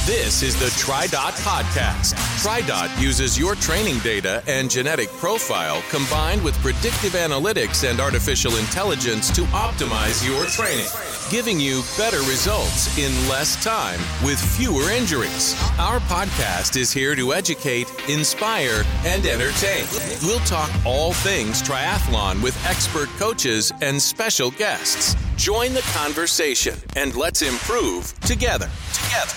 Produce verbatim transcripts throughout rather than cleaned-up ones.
This is the TriDot Podcast. TriDot uses your training data and genetic profile combined with predictive analytics and artificial intelligence to optimize your training, giving you better results in less time with fewer injuries. Our podcast is here to educate, inspire, and entertain. We'll talk all things triathlon with expert coaches and special guests. Join the conversation and let's improve together. Together.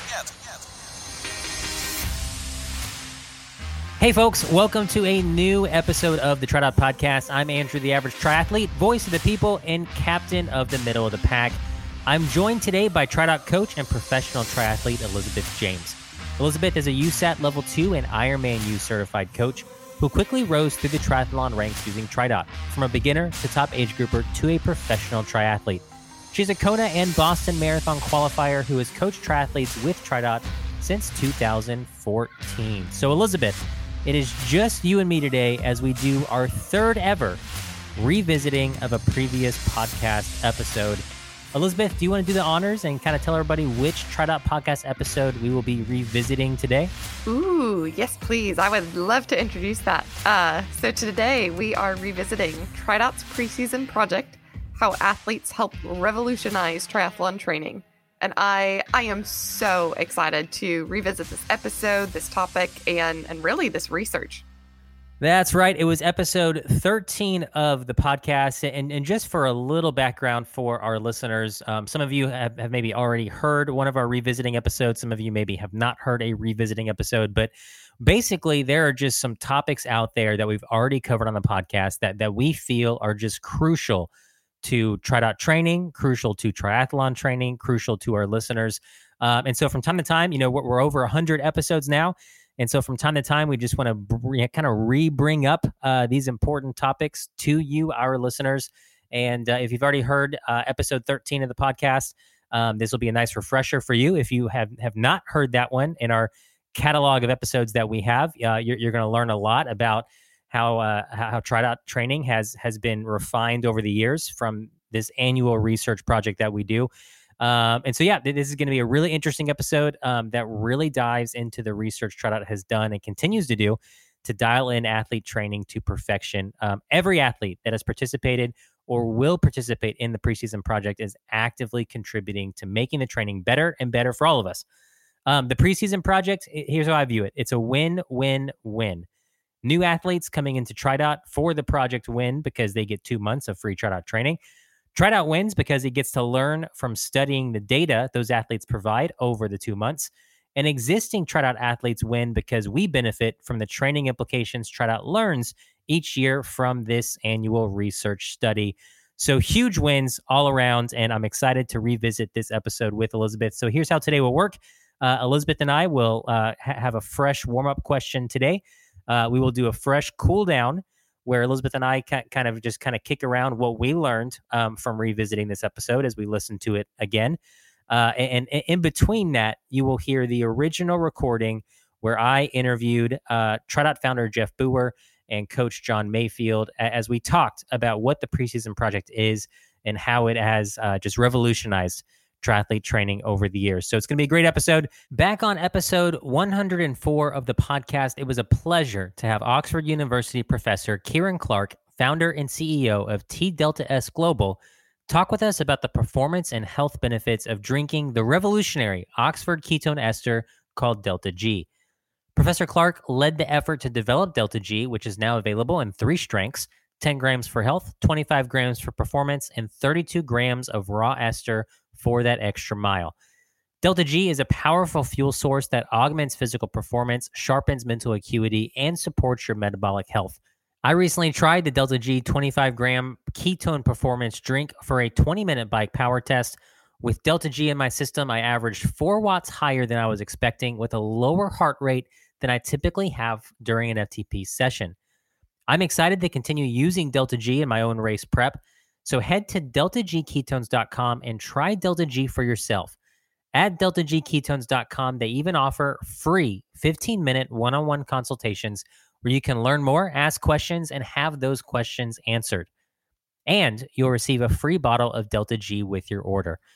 Hey folks, welcome to a new episode of the TriDot Podcast. I'm Andrew, the average triathlete, voice of the people, and captain of the middle of the pack. I'm joined today by TriDot coach and professional triathlete Elizabeth James. Elizabeth is a U S A T Level two and Ironman U certified coach who quickly rose through the triathlon ranks using TriDot, from a beginner to top age grouper to a professional triathlete. She's a Kona and Boston Marathon qualifier who has coached triathletes with TriDot since two thousand fourteen. So Elizabeth, it is just you and me today as we do our third ever revisiting of a previous podcast episode. Elizabeth, do you want to do the honors and kind of tell everybody which TriDot Podcast episode we will be revisiting today? Ooh, yes, please. I would love to introduce that. Uh, so today we are revisiting TriDot's preseason project, how athletes help revolutionize triathlon training. And I I am so excited to revisit this episode, this topic, and, and really this research. That's right. It was episode thirteen of the podcast. And, and just for a little background for our listeners, um, some of you have, have maybe already heard one of our revisiting episodes. Some of you maybe have not heard a revisiting episode. But basically, there are just some topics out there that we've already covered on the podcast that, that we feel are just crucial to TriDot training, crucial to triathlon training, crucial to our listeners. Um, and so from time to time, you know, we're, we're over one hundred episodes now. And so from time to time, we just want to br- kind of re-bring up uh, these important topics to you, our listeners. And uh, if you've already heard uh, episode thirteen of the podcast, um, this will be a nice refresher for you. If you have, have not heard that one in our catalog of episodes that we have, uh, you're, you're going to learn a lot about how uh, how TriDot training has has been refined over the years from this annual research project that we do. Um, and so, yeah, this is going to be a really interesting episode um, that really dives into the research TriDot has done and continues to do to dial in athlete training to perfection. Um, every athlete that has participated or will participate in the preseason project is actively contributing to making the training better and better for all of us. Um, the preseason project, here's how I view it. It's a win-win-win. New athletes coming into TriDot for the project win because they get two months of free TriDot training. TriDot wins because he gets to learn from studying the data those athletes provide over the two months. And existing TriDot athletes win because we benefit from the training implications TriDot learns each year from this annual research study. So huge wins all around, and I'm excited to revisit this episode with Elizabeth. So here's how today will work. Uh, Elizabeth and I will uh, ha- have a fresh warm-up question today. Uh, we will do a fresh cool down where Elizabeth and I ca- kind of just kind of kick around what we learned um, from revisiting this episode as we listen to it again. Uh, and, and in between that, you will hear the original recording where I interviewed uh, TriDot founder Jeff Booher and coach John Mayfield as we talked about what the preseason project is and how it has uh, just revolutionized triathlete training over the years. So it's going to be a great episode. Back on episode one hundred four of the podcast, it was a pleasure to have Oxford University professor Kieran Clark, founder and C E O of T Delta S Global, talk with us about the performance and health benefits of drinking the revolutionary Oxford ketone ester called Delta G. Professor Clark led the effort to develop Delta G, which is now available in three strengths: ten grams for health, twenty-five grams for performance, and thirty-two grams of raw ester for that extra mile. Delta G is a powerful fuel source that augments physical performance, sharpens mental acuity, and supports your metabolic health. I recently tried the Delta G twenty-five gram ketone performance drink for a twenty minute bike power test. With Delta G in my system, I averaged four watts higher than I was expecting, with a lower heart rate than I typically have during an F T P session. I'm excited to continue using Delta G in my own race prep. So head to delta g ketones dot com and try Delta G for yourself. At delta g ketones dot com, they even offer free fifteen minute one-on-one consultations where you can learn more, ask questions, and have those questions answered. And you'll receive a free bottle of Delta G with your order.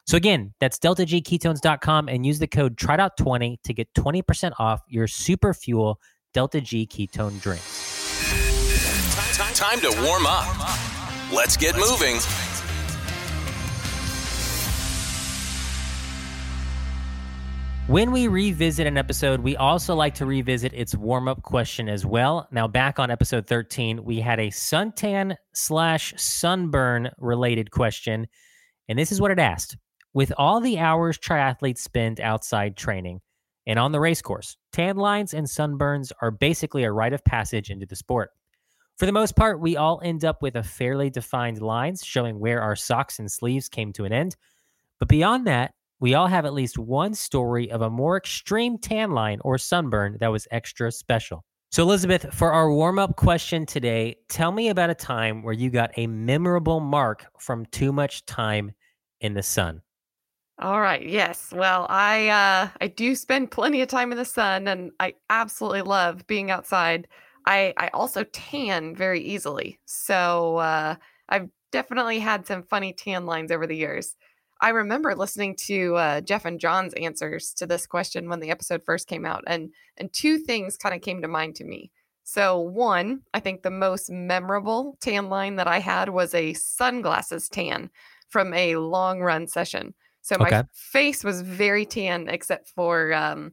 So again, that's delta g ketones dot com and use the code T R I D O T twenty to get twenty percent off your Super Fuel Delta G ketone drinks. Time to warm up. Let's get moving. When we revisit an episode, we also like to revisit its warm-up question as well. Now, back on episode thirteen, we had a suntan slash sunburn related question, and this is what it asked. With all the hours triathletes spend outside training and on the race course, tan lines and sunburns are basically a rite of passage into the sport. For the most part, we all end up with a fairly defined lines showing where our socks and sleeves came to an end. But beyond that, we all have at least one story of a more extreme tan line or sunburn that was extra special. So Elizabeth, for our warm-up question today, tell me about a time where you got a memorable mark from too much time in the sun. All right. Yes. Well, I uh, I do spend plenty of time in the sun, and I absolutely love being outside. I, I also tan very easily. So uh, I've definitely had some funny tan lines over the years. I remember listening to uh, Jeff and John's answers to this question when the episode first came out, and and two things kind of came to mind to me. So one, I think the most memorable tan line that I had was a sunglasses tan from a long run session. So my okay. face was very tan except for um,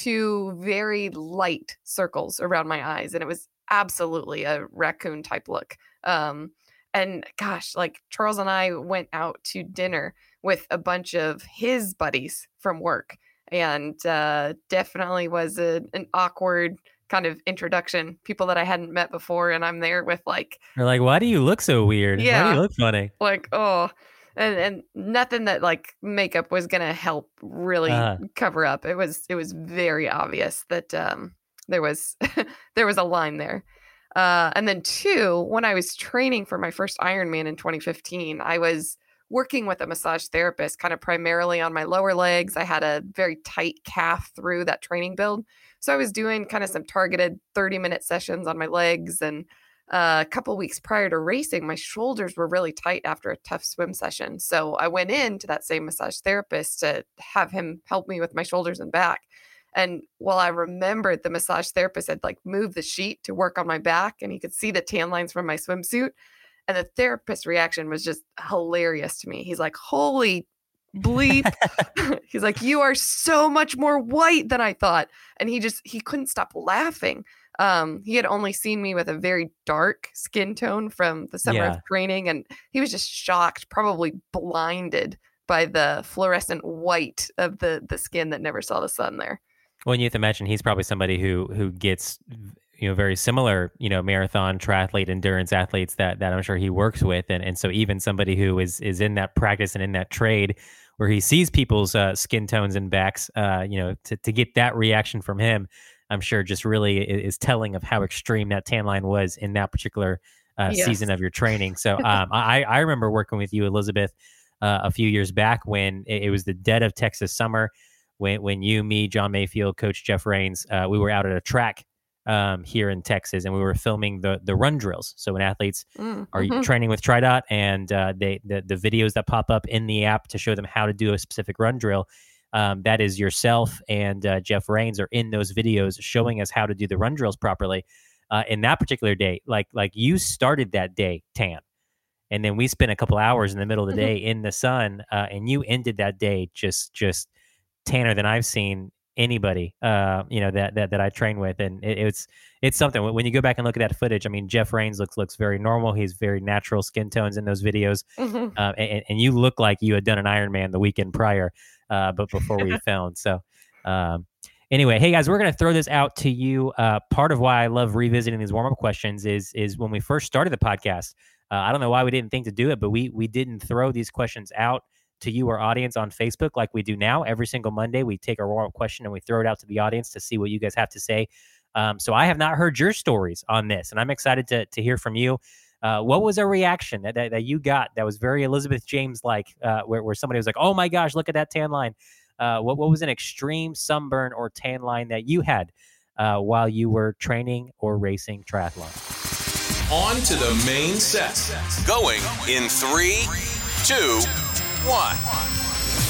two very light circles around my eyes. And it was absolutely a raccoon type look. Um, and gosh, like Charles and I went out to dinner with a bunch of his buddies from work, and uh, definitely was a, an awkward kind of introduction. People that I hadn't met before. And I'm there with like, they're like, why do you look so weird? Yeah, why do you look funny? Like, oh, And and nothing that like makeup was gonna help really uh. cover up. It was it was very obvious that um, there was there was a line there. Uh, and then two, when I was training for my first Ironman in twenty fifteen, I was working with a massage therapist, kind of primarily on my lower legs. I had a very tight calf through that training build, so I was doing kind of some targeted thirty minute sessions on my legs. And Uh, a couple weeks prior to racing, my shoulders were really tight after a tough swim session. So I went in to that same massage therapist to have him help me with my shoulders and back. And while I remembered the massage therapist had like moved the sheet to work on my back, and he could see the tan lines from my swimsuit, and the therapist's reaction was just hilarious to me. He's like, holy bleep. He's like, you are so much more white than I thought. And he just, he couldn't stop laughing. Um, he had only seen me with a very dark skin tone from the summer yeah. of training, and he was just shocked, probably blinded by the fluorescent white of the the skin that never saw the sun there. Well, and you have to imagine he's probably somebody who who gets, you know, very similar, you know, marathon, triathlete, endurance athletes that that I'm sure he works with, and and so even somebody who is is in that practice and in that trade where he sees people's uh, skin tones and backs, uh, you know, to to get that reaction from him, I'm sure just really is telling of how extreme that tan line was in that particular uh, yes. season of your training. So um, I, I remember working with you, Elizabeth, uh, a few years back when it, it was the dead of Texas summer, when when you, me, John Mayfield, Coach Jeff Rains, uh, we were out at a track um, here in Texas, and we were filming the the run drills. So when athletes mm-hmm. are training with T R I D O T, and uh, they the, the videos that pop up in the app to show them how to do a specific run drill, Um, that is yourself and uh, Jeff Rains are in those videos showing us how to do the run drills properly. Uh, in that particular day, like like you started that day tan, and then we spent a couple hours in the middle of the day in the sun, uh, and you ended that day just just tanner than I've seen anybody, uh, you know, that that that I train with, and it, it's it's something. When you go back and look at that footage, I mean, Jeff Rains looks looks very normal. He's very natural skin tones in those videos, mm-hmm. uh, and, and you look like you had done an Ironman the weekend prior. Uh, but before we filmed. So um, anyway, hey guys, we're going to throw this out to you. Uh, part of why I love revisiting these warm-up questions is is when we first started the podcast, uh, I don't know why we didn't think to do it, but we we didn't throw these questions out to you, our audience, on Facebook like we do now. Every single Monday, we take our warm-up question and we throw it out to the audience to see what you guys have to say. Um, so I have not heard your stories on this, and I'm excited to to hear from you. Uh, what was a reaction that, that that you got that was very Elizabeth James-like, uh, where, where somebody was like, oh my gosh, look at that tan line. Uh, what, what was an extreme sunburn or tan line that you had uh, while you were training or racing triathlon? On to the main set. Going in three, two, one.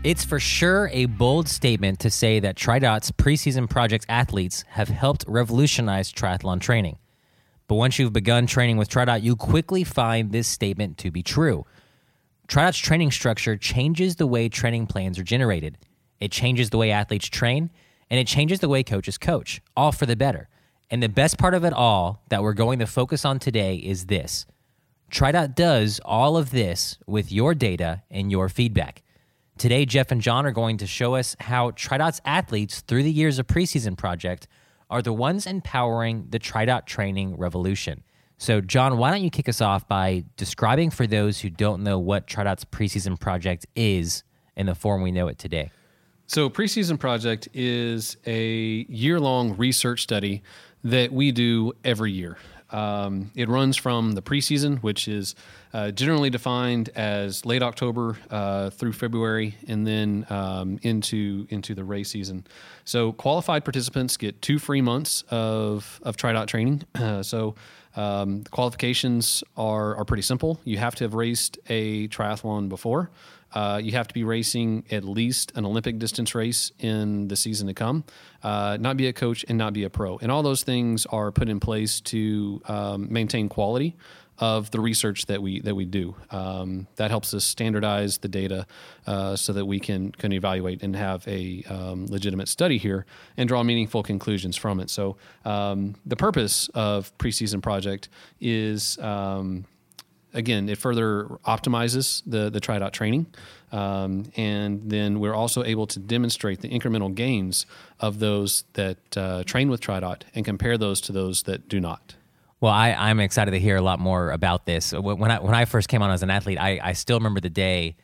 It's for sure a bold statement to say that TriDot's preseason project athletes have helped revolutionize triathlon training. But once you've begun training with TriDot, you quickly find this statement to be true. TriDot's training structure changes the way training plans are generated. It changes the way athletes train, and it changes the way coaches coach, all for the better. And the best part of it all that we're going to focus on today is this. TriDot does all of this with your data and your feedback. Today, Jeff and John are going to show us how TriDot's athletes through the years of preseason project are the ones empowering the TriDot training revolution. So, John, why don't you kick us off by describing for those who don't know what TriDot's preseason project is in the form we know it today? So, preseason project is a year-long research study that we do every year. Um, it runs from the preseason, which is uh, generally defined as late October uh, through February, and then um, into into the race season. So qualified participants get two free months of of TriDot training. Uh, so um, the qualifications are are pretty simple. You have to have raced a triathlon before. Uh, you have to be racing at least an Olympic distance race in the season to come, uh, not be a coach and not be a pro. And all those things are put in place to um, maintain quality of the research that we that we do. Um, that helps us standardize the data uh, so that we can, can evaluate and have a um, legitimate study here and draw meaningful conclusions from it. So um, the purpose of preseason project is... Um, Again, it further optimizes the, the TriDot training, um, and then we're also able to demonstrate the incremental gains of those that uh, train with TriDot and compare those to those that do not. Well, I, I'm excited to hear a lot more about this. When I when I first came on as an athlete, I, I still remember the day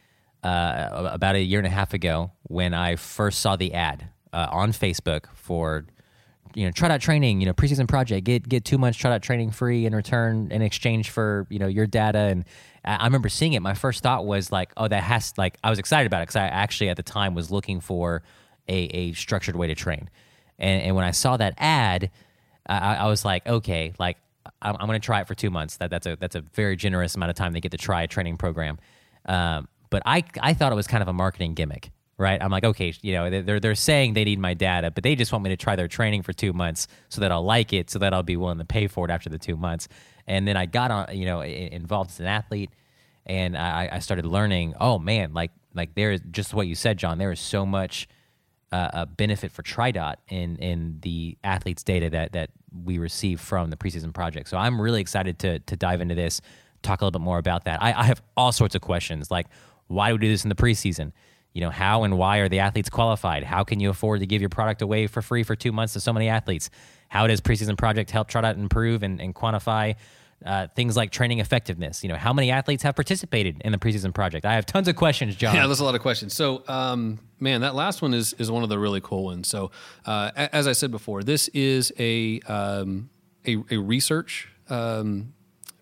uh, about a year and a half ago when I first saw the ad uh, on Facebook for, you know, TriDot training, you know, preseason project, get get two months TriDot training free in return in exchange for, you know, your data. And I remember seeing it. My first thought was like, oh, that has, like, I was excited about it because I actually at the time was looking for a, a structured way to train. And, and when I saw that ad, I, I was like, okay, like, I'm, I'm going to try it for two months. That that's a that's a very generous amount of time to get to try a training program. Um, but I I thought it was kind of a marketing gimmick. Right, I'm like, okay, you know, they're they're saying they need my data, but they just want me to try their training for two months so that I'll like it, so that I'll be willing to pay for it after the two months. And then I got on, you know, involved as an athlete, and I, I started learning. Oh man, like like there is just what you said, John. There is so much uh, a benefit for TriDot in in the athletes' data that that we receive from the preseason project. So I'm really excited to to dive into this, talk a little bit more about that. I, I have all sorts of questions, like why do we do this in the preseason? You know, how and why are the athletes qualified? How can you afford to give your product away for free for two months to so many athletes? How does preseason project help TriDot improve and, and quantify uh, things like training effectiveness? You know, how many athletes have participated in the preseason project? I have tons of questions, John. Yeah, there's a lot of questions. So, um, man, that last one is is one of the really cool ones. So, uh, as I said before, this is a um, a, a research um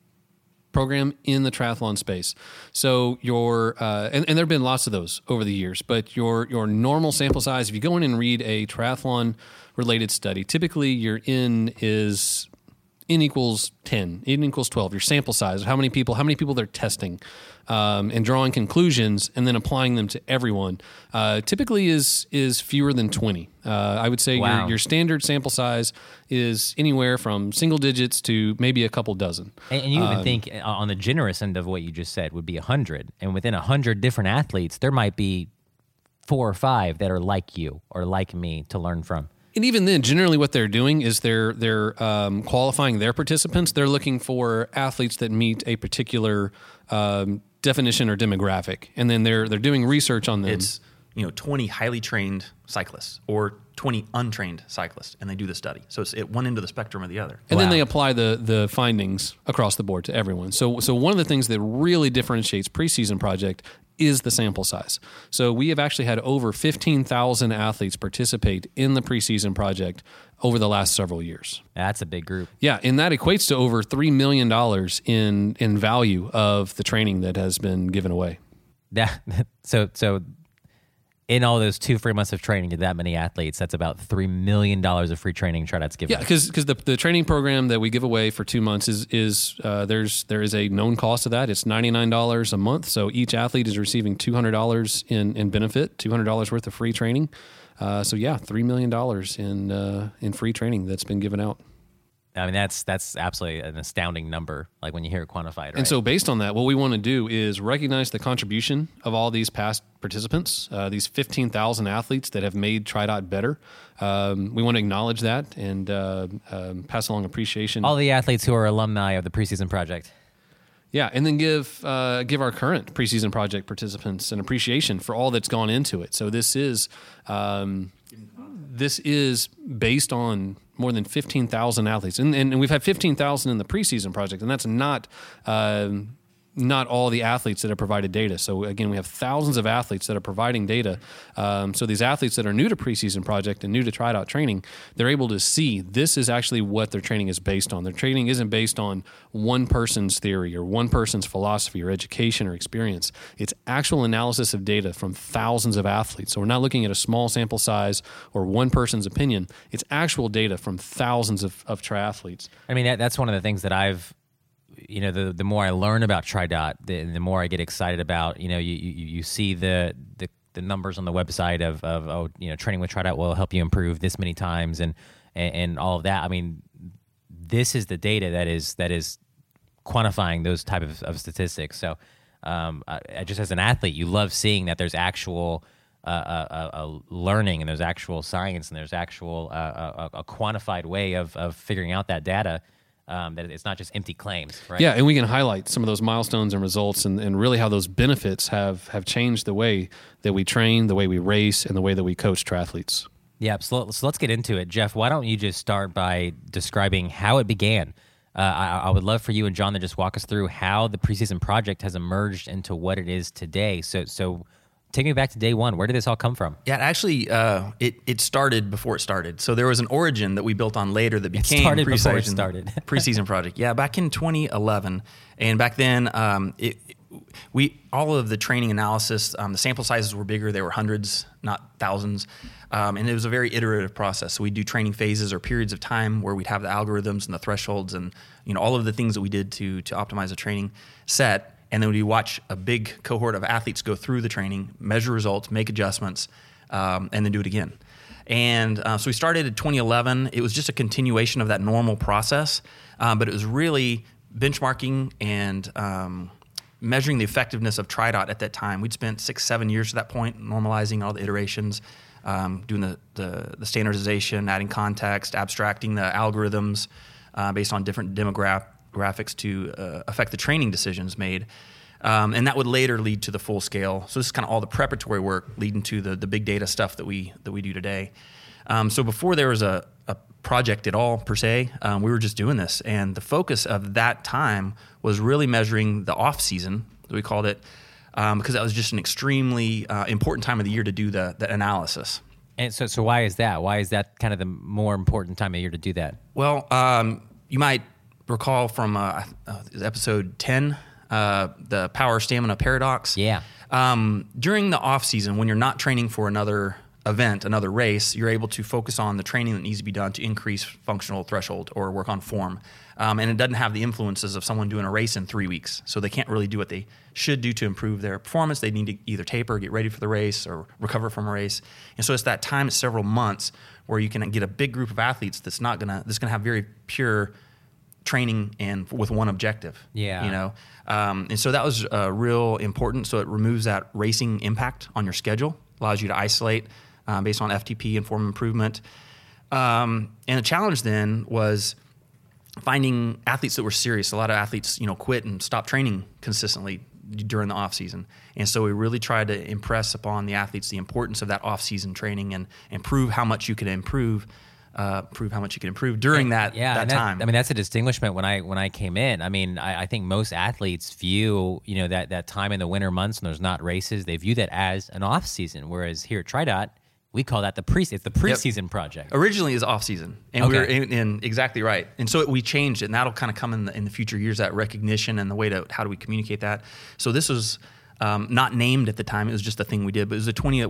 program in the triathlon space. So your uh, and, and there have been lots of those over the years, but your your normal sample size, if you go in and read a triathlon related study, typically your N is N equals ten, N equals twelve, your sample size, how many people, how many people they're testing, um, and drawing conclusions and then applying them to everyone, uh, typically is is fewer than twenty. Uh, I would say Wow. your, your standard sample size is anywhere from single digits to maybe a couple dozen. And, and you even Um, think uh, on the generous end of what you just said would be one hundred. And within one hundred different athletes, there might be four or five that are like you or like me to learn from. And even then, generally what they're doing is they're they're um, qualifying their participants. They're looking for athletes that meet a particular um, definition or demographic, and then they're they're doing research on them. It's, you know, twenty highly trained cyclists or twenty untrained cyclists, and they do the study. So it's at one end of the spectrum or the other. And Wow. then they apply the the findings across the board to everyone. So so one of the things that really differentiates preseason project is the sample size. So we have actually had over fifteen thousand athletes participate in the preseason project over the last several years. That's a big group. Yeah, and that equates to over three million dollars in in value of the training that has been given away. That so so in all those two free months of training to that many athletes, that's about three million dollars of free training TriDot's given. Yeah, because because the, the training program that we give away for two months is is uh, there's there is a known cost of that. It's ninety-nine dollars a month. So each athlete is receiving two hundred dollars in, in benefit, two hundred dollars worth of free training. Uh, so yeah, three million dollars in uh, in free training that's been given out. I mean, that's that's absolutely an astounding number, like when you hear it quantified, right? And so based on that, what we want to do is recognize the contribution of all these past participants, uh, these fifteen thousand athletes that have made TriDot better. Um, we want to acknowledge that and uh, um, pass along appreciation. All the athletes who are alumni of the preseason project. Yeah, and then give uh, give our current preseason project participants an appreciation for all that's gone into it. So this is um, this is based on more than fifteen thousand athletes. And, and we've had fifteen thousand in the preseason project, and that's not um, not all the athletes that have provided data. So again, we have thousands of athletes that are providing data. Um, so these athletes that are new to preseason project and new to TriDot training, they're able to see this is actually what their training is based on. Their training isn't based on one person's theory or one person's philosophy or education or experience. It's actual analysis of data from thousands of athletes. So we're not looking at a small sample size or one person's opinion. It's actual data from thousands of, of triathletes. I mean, that, that's one of the things that I've, you know, the the more I learn about TriDot, the, the more I get excited about, you know, you you, you see the, the the numbers on the website of, of, oh, you know, training with TriDot will help you improve this many times and, and, and all of that. I mean, this is the data that is that is quantifying those type of, of statistics. So um, I, just as an athlete, you love seeing that there's actual uh, uh, uh, learning and there's actual science and there's actual uh, a, a quantified way of, of figuring out that data. Um, that it's not just empty claims, right? Yeah, and we can highlight some of those milestones and results and, and really how those benefits have, have changed the way that we train, the way we race, and the way that we coach triathletes. Yeah, so, so let's get into it. Jeff, why don't you just start by describing how it began? Uh, I, I would love for you and John to just walk us through how the preseason project has emerged into what it is today. So so take me back to day one. Where did this all come from? Yeah, actually, uh, it it started before it started. So there was an origin that we built on later that became it started preseason, before it started. preseason project. Yeah, back in twenty eleven, and back then, um, it, we all of the training analysis, um, the sample sizes were bigger. They were hundreds, not thousands, um, and it was a very iterative process. So we'd do training phases or periods of time where we'd have the algorithms and the thresholds and you know all of the things that we did to to optimize the training set. And then we watch a big cohort of athletes go through the training, measure results, make adjustments, um, and then do it again. And uh, so we started in twenty eleven. It was just a continuation of that normal process, um, but it was really benchmarking and um, measuring the effectiveness of TriDot at that time. We'd spent six, seven years to that point, normalizing all the iterations, um, doing the, the, the standardization, adding context, abstracting the algorithms uh, based on different demographics. graphics to uh, affect the training decisions made. Um, and that would later lead to the full scale. So this is kind of all the preparatory work leading to the, the big data stuff that we that we do today. Um, so before there was a, a project at all, per se, um, we were just doing this. And the focus of that time was really measuring the off season, as we called it, um, because that was just an extremely uh, important time of the year to do the, the analysis. And so, so why is that? Why is that kind of the more important time of year to do that? Well, um, you might recall from uh, uh, episode ten, uh, the power stamina paradox. Yeah. Um, during the off season, when you're not training for another event, another race, you're able to focus on the training that needs to be done to increase functional threshold or work on form. Um, and it doesn't have the influences of someone doing a race in three weeks. So they can't really do what they should do to improve their performance. They need to either taper, get ready for the race, or recover from a race. And so it's that time, it's several months, where you can get a big group of athletes that's not gonna that's gonna have very pure training and with one objective. Yeah. You know, um, and so that was uh, real important. So it removes that racing impact on your schedule, allows you to isolate um, based on F T P and form improvement. Um, and the challenge then was finding athletes that were serious. A lot of athletes, you know, quit and stopped training consistently during the off season. And so we really tried to impress upon the athletes the importance of that off season training and, and prove how much you could improve Uh, prove how much you can improve during that, yeah, that that, time. I mean, that's a distinguishment when I when I came in. I mean, I, I think most athletes view, you know, that, that time in the winter months when there's not races, they view that as an off season. Whereas here at TriDot, we call that the pre it's the preseason yep. project. Originally is off season, and okay. we were in, in exactly right. And so we changed it, and that'll kind of come in the, in the future years, that recognition and the way to how do we communicate that. So this was um, not named at the time; it was just a thing we did. But it was a twenty that we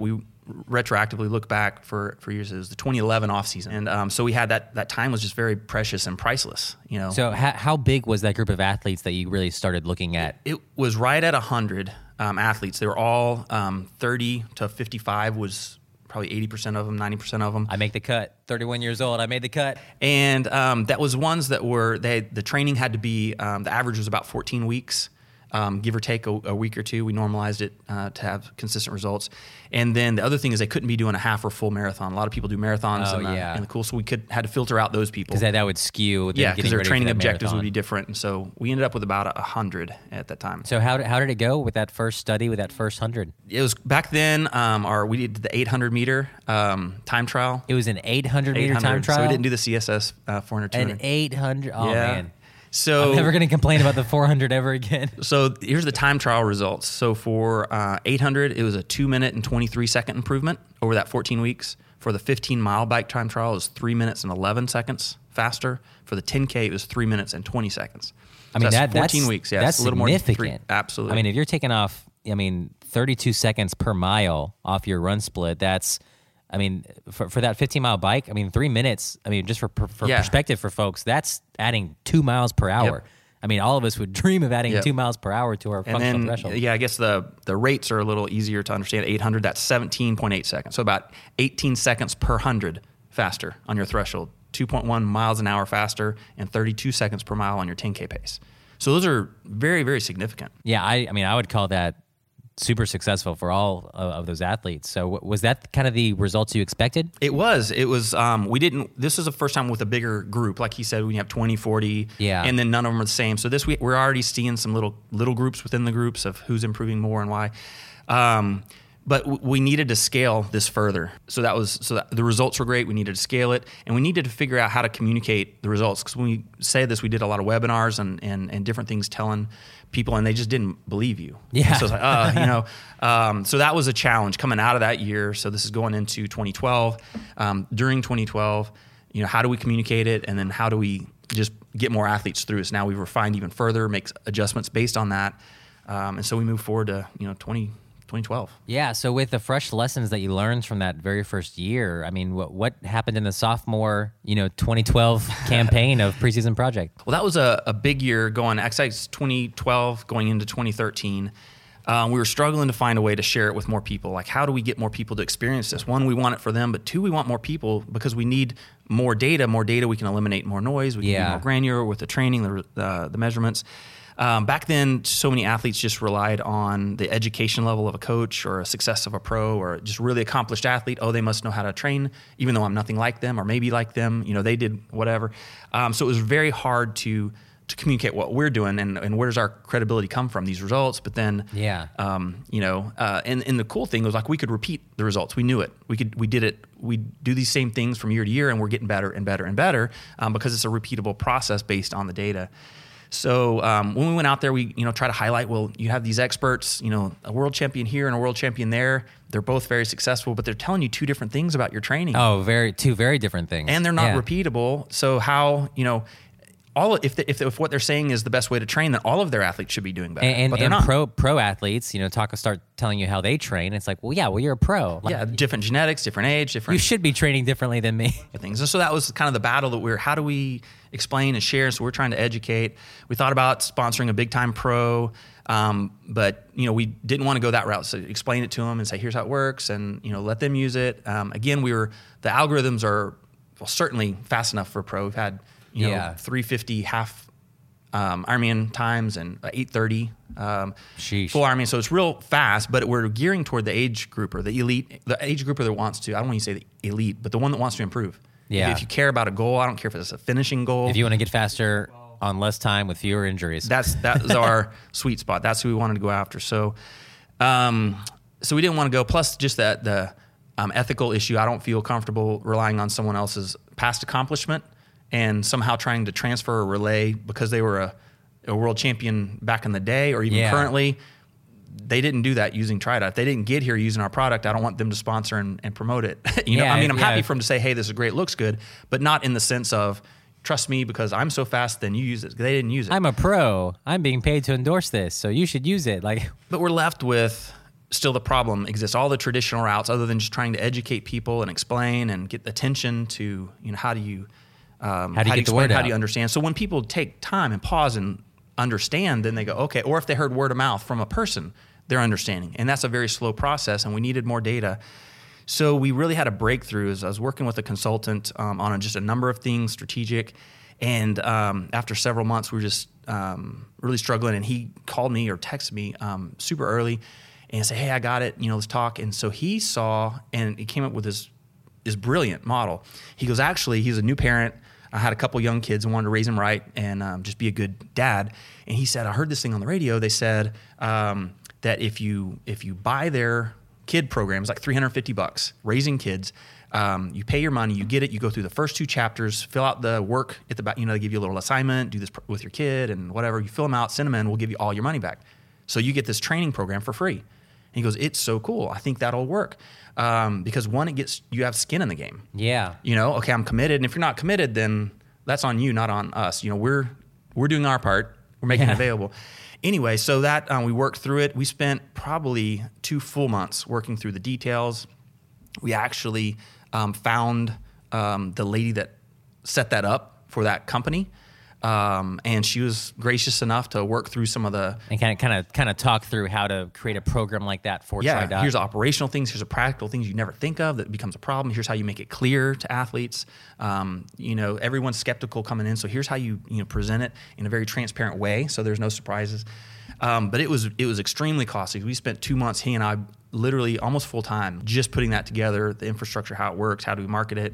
retroactively look back for, for years. It was the twenty eleven off season. And um, so we had that, that time was just very precious and priceless, you know. So how, how big was that group of athletes that you really started looking at? It was right at one hundred um, athletes. They were all um, thirty to fifty-five was probably eighty percent of them, ninety percent of them. I make the cut. thirty-one years old. I made the cut. And um, that was ones that were, they the training had to be, um, the average was about fourteen weeks. Um, give or take a, a week or two. We normalized it uh, to have consistent results. And then the other thing is they couldn't be doing a half or full marathon. A lot of people do marathons Oh, in, the, yeah. in the cool, so we could had to filter out those people. Because that, that would skew. them Yeah, getting because their ready for training that objectives marathon. would be different. And so we ended up with about a hundred at that time. So how did, how did it go with that first study, with that first hundred? It was back then, um, our, we did the eight hundred meter um, time trial. It was an eight hundred meter eight hundred. time trial? So we didn't do the C S S uh, four hundred, two hundred. An eight hundred? Oh, Yeah. man. So I'm never going to complain about the four hundred ever again. So here's the time trial results. So for uh, eight hundred, it was a two minute and twenty-three second improvement over that fourteen weeks. For the fifteen mile bike time trial, it was three minutes and eleven seconds faster. For the ten K, it was three minutes and twenty seconds. I mean, so that, that's fourteen that's, weeks. Yeah, that's it's a little more than three. significant. Absolutely. I mean, if you're taking off, I mean, thirty-two seconds per mile off your run split, that's, I mean, for, for that fifteen mile bike, I mean, three minutes, I mean, just for, for Yeah. perspective for folks, that's adding two miles per hour. Yep. I mean, all of us would dream of adding Yep. two miles per hour to our and functional then, threshold. yeah, I guess the, the rates are a little easier to understand. eight hundred, that's seventeen point eight seconds. So about eighteen seconds per one hundred faster on your threshold. two point one miles an hour faster and thirty-two seconds per mile on your ten K pace. So those are very, very significant. Yeah, I, I mean, I would call that super successful for all of, of those athletes. So w- was that kind of the results you expected? It was. It was. Um, we didn't. This is the first time with a bigger group. Like he said, we have twenty, forty, Yeah. and then none of them are the same. So this we, we're already seeing some little little groups within the groups of who's improving more and why. Um, but w- we needed to scale this further. So that was so that the results were great. We needed to scale it, and we needed to figure out how to communicate the results. Because when we say this, we did a lot of webinars and and, and different things telling people, and they just didn't believe you. Yeah. So it's like, uh, you know, um, so that was a challenge coming out of that year. So this is going into twenty twelve. Um, during twenty twelve, you know, how do we communicate it, and then how do we just get more athletes through? So now we've refined even further, make adjustments based on that, um, and so we move forward to you know twenty twelve. Yeah. So with the fresh lessons that you learned from that very first year, I mean, what what happened in the sophomore, you know, twenty twelve campaign of Preseason Project? Well, that was a, a big year going, actually it's twenty twelve going into twenty thirteen. Um, we were struggling to find a way to share it with more people. Like, how do we get more people to experience this? One, we want it for them, but two, we want more people because we need more data. More data, we can eliminate more noise. We can Yeah. be more granular with the training, the, uh, the measurements. Um, back then, so many athletes just relied on the education level of a coach or a success of a pro or just really accomplished athlete. Oh, they must know how to train, even though I'm nothing like them or maybe like them. You know, they did whatever. Um, so it was very hard to to communicate what we're doing and, and where does our credibility come from, these results. But then, Yeah. um, you know, uh, and, and the cool thing was like we could repeat the results. We knew it. We could, we did it. We do these same things from year to year and we're getting better and better and better um, because it's a repeatable process based on the data. So um, when we went out there, we you know try to highlight. Well, you have these experts, you know, a world champion here and a world champion there. They're both very successful, but they're telling you two different things about your training, Oh, very two very different things. and they're not Yeah. repeatable. So how you know? All if, the, if if what they're saying is the best way to train, then all of their athletes should be doing better. And, and, but they're and not. pro pro athletes, you know, talk start telling you how they train. It's like, well, yeah, well, you're a pro. Like, yeah, different genetics, different age, different you should be training differently than me. things. And so that was kind of the battle that we we're, how do we explain and share? So we're trying to educate. We thought about sponsoring a big time pro, um, but, you know, we didn't want to go that route. So explain it to them and say, here's how it works and, you know, let them use it. Um, again, we were, the algorithms are well, certainly fast enough for a pro. We've had, you know, Yeah. three fifty half um, Ironman times and eight thirty um, Sheesh. full Ironman. So it's real fast, but we're gearing toward the age grouper, the elite, the age grouper that wants to, I don't want to say the elite, but the one that wants to improve. Yeah. If you care about a goal, I don't care if it's a finishing goal. If you want to get faster on less time with fewer injuries. That's that was our sweet spot. That's who we wanted to go after. So, um, so we didn't want to go. Plus, just that the um, ethical issue. I don't feel comfortable relying on someone else's past accomplishment and somehow trying to transfer a relay because they were a, a world champion back in the day or even Yeah. currently. They didn't do that using TriDot. If they didn't get here using our product, I don't want them to sponsor and, and promote it. you know, Yeah, I mean, I'm yeah. happy for them to say, "Hey, this is great, looks good," but not in the sense of trust me because I'm so fast. Then you use it. They didn't use it. I'm a pro. I'm being paid to endorse this, so you should use it. Like, But we're left with still the problem exists. All the traditional routes, other than just trying to educate people and explain and get attention to, you know, how do you, um, how do you, how do you get the word How out? do you understand? So when people take time and pause and understand, then they go, okay. Or if they heard word of mouth from a person, they're understanding. And that's a very slow process, and we needed more data. So we really had a breakthrough. As I was working with a consultant um, on just a number of things, strategic, and um, after several months, we were just um, really struggling. And he called me or texted me um, super early and said, "Hey, I got it. You know, let's talk." And so he saw, and he came up with this this brilliant model. He goes, actually, he's a new parent. I had a couple young kids and wanted to raise them right and um, just be a good dad. And he said, I heard this thing on the radio. They said um, that if you if you buy their kid programs, like three hundred fifty bucks, raising kids, um, you pay your money, you get it, you go through the first two chapters, fill out the work at the back, you know, they give you a little assignment, do this pr- with your kid and whatever, you fill them out, send them in, we'll give you all your money back. So you get this training program for free. And he goes, it's so cool. I think that'll work. Um, because one, it gets, you have skin in the game. Yeah. You know, okay, I'm committed. And if you're not committed, then that's on you, not on us. You know, we're, we're doing our part. We're making yeah. it available. Anyway, so that um, we worked through it. We spent probably two full months working through the details. We actually um, found um, the lady that set that up for that company, um, and she was gracious enough to work through some of the and kind of kind of kind of talk through how to create a program like that for yeah. TriDot. Here's operational things. Here's the practical things you never think of that becomes a problem. Here's how you make it clear to athletes. Um, you know, everyone's skeptical coming in, so here's how you you know present it in a very transparent way, so there's no surprises. Um, but it was it was extremely costly. We spent two months, he and I, literally almost full time, just putting that together, the infrastructure, how it works, how do we market it.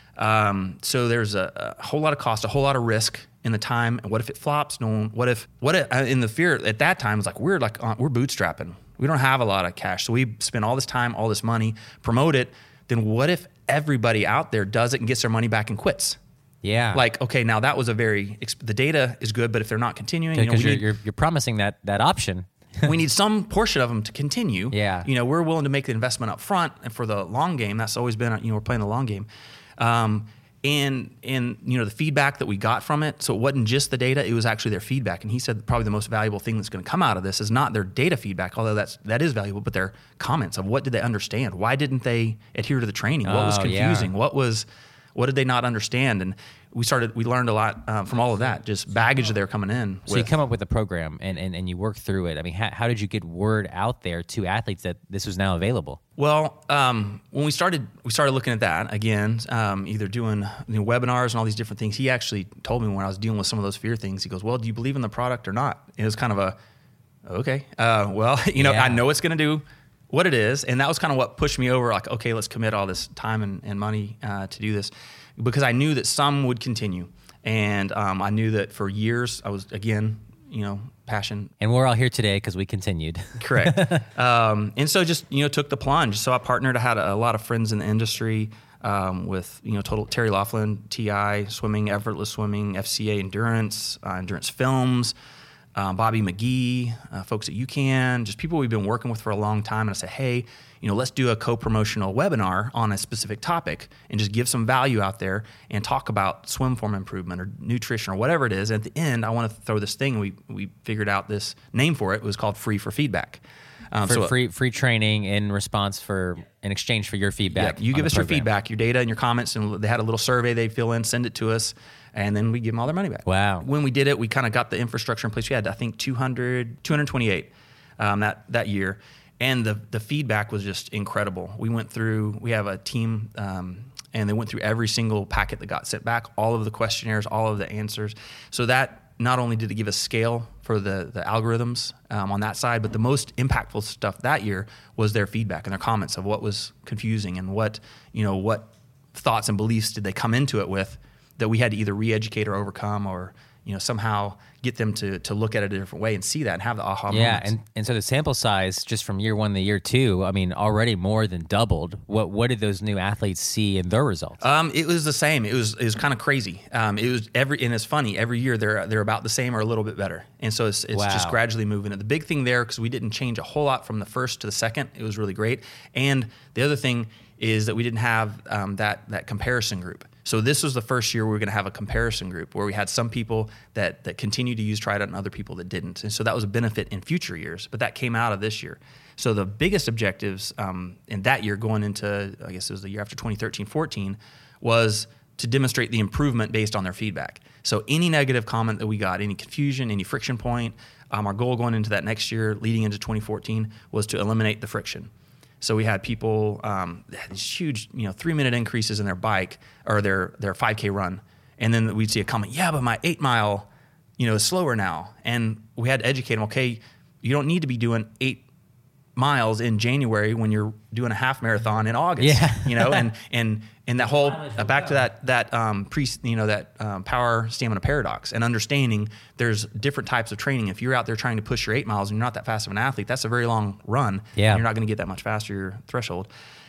Um, so there's a, a whole lot of cost, a whole lot of risk in the time. And what if it flops? No one, what if, what if, in the fear at that time, it's like, we're like, uh, we're bootstrapping. We don't have a lot of cash. So we spend all this time, all this money, promote it. Then what if everybody out there does it and gets their money back and quits? Yeah. Like, okay, now that was a very, the data is good, but if they're not continuing, you know, we you're, need, you're, you're promising that, that option. we need some portion of them to continue. Yeah. You know, we're willing to make the investment up front, and for the long game, that's always been, you know, we're playing the long game. Um, and, and, you know, the feedback that we got from it, so it wasn't just the data, it was actually their feedback. And he said probably the most valuable thing that's going to come out of this is not their data feedback, although that's, that is valuable, but their comments of what did they understand? Why didn't they adhere to the training? What was Oh, confusing? yeah. What was, what did they not understand? And we started, we learned a lot um, from all of that, just baggage that they were coming in So with. you come up with a program and, and, and you work through it. I mean, how, how did you get word out there to athletes that this was now available? Well, um, when we started, we started looking at that again, um, either doing you know, webinars and all these different things. He actually told me when I was dealing with some of those fear things, he goes, well, do you believe in the product or not? And it was kind of a, okay, uh, well, you know, Yeah. I know it's going to do what it is. And that was kind of what pushed me over, like, okay, let's commit all this time and, and money uh, to do this, because I knew that some would continue. And um, I knew that for years I was, again, you know, passion. And we're all here today because we continued. Correct. um, and so just, you know, took the plunge. So I partnered. I had a, a lot of friends in the industry um, with, you know, total Terry Laughlin, T I, swimming, effortless swimming, F C A endurance, uh, endurance films, um, Bobby McGee, uh, folks at UCAN, just people we've been working with for a long time. And I said, hey, you know, let's do a co-promotional webinar on a specific topic and just give some value out there and talk about swim form improvement or nutrition or whatever it is. At the end, I want to throw this thing. We we figured out this name for it. It was called Free for Feedback. Um, For so free free training in response for in exchange for your feedback. yeah, you on give the us your program. feedback, your data and your comments, and they had a little survey they'd fill in, send it to us, and then we give them all their money back. Wow. When we did it, we kind of got the infrastructure in place. We had, I think, two hundred, two hundred twenty-eight um, that, that year. And the the feedback was just incredible. We went through, we have a team, um, and they went through every single packet that got sent back, all of the questionnaires, all of the answers. So that not only did it give us scale for the, the algorithms um, on that side, but the most impactful stuff that year was their feedback and their comments of what was confusing and what, you know, what thoughts and beliefs did they come into it with that we had to either re-educate or overcome or, you know, somehow get them to to look at it a different way and see that and have the aha Yeah, moments. and, and so the sample size just from year one to year two, I mean, already more than doubled. What what did those new athletes see in their results? Um, it was the same. It was it was kind of crazy. Um, it was every and it's funny. Every year they're they're about the same or a little bit better, and so it's it's Wow. just gradually moving. The big thing there, because we didn't change a whole lot from the first to the second, it was really great. And the other thing is that we didn't have um, that that comparison group. So this was the first year we were going to have a comparison group where we had some people that that continued to use TriDot and other people that didn't. And so that was a benefit in future years, but that came out of this year. So the biggest objectives um, in that year going into, I guess it was the year after twenty thirteen fourteen, was to demonstrate the improvement based on their feedback. So any negative comment that we got, any confusion, any friction point, um, our goal going into that next year, leading into twenty fourteen, was to eliminate the friction. So we had people, um, had these huge, you know, three minute increases in their bike or their, their five K run. And then we'd see a comment, yeah, but my eight mile, you know, is slower now. And we had to educate them, okay, you don't need to be doing eight miles in January when you're doing a half marathon in August. Yeah. You know, and, and, and that whole, uh, back to that, that, um, pre, you know, that, um, power stamina paradox and understanding there's different types of training. If you're out there trying to push your eight miles and you're not that fast of an athlete, that's a very long run. Yeah. And you're not going to get that much faster your threshold.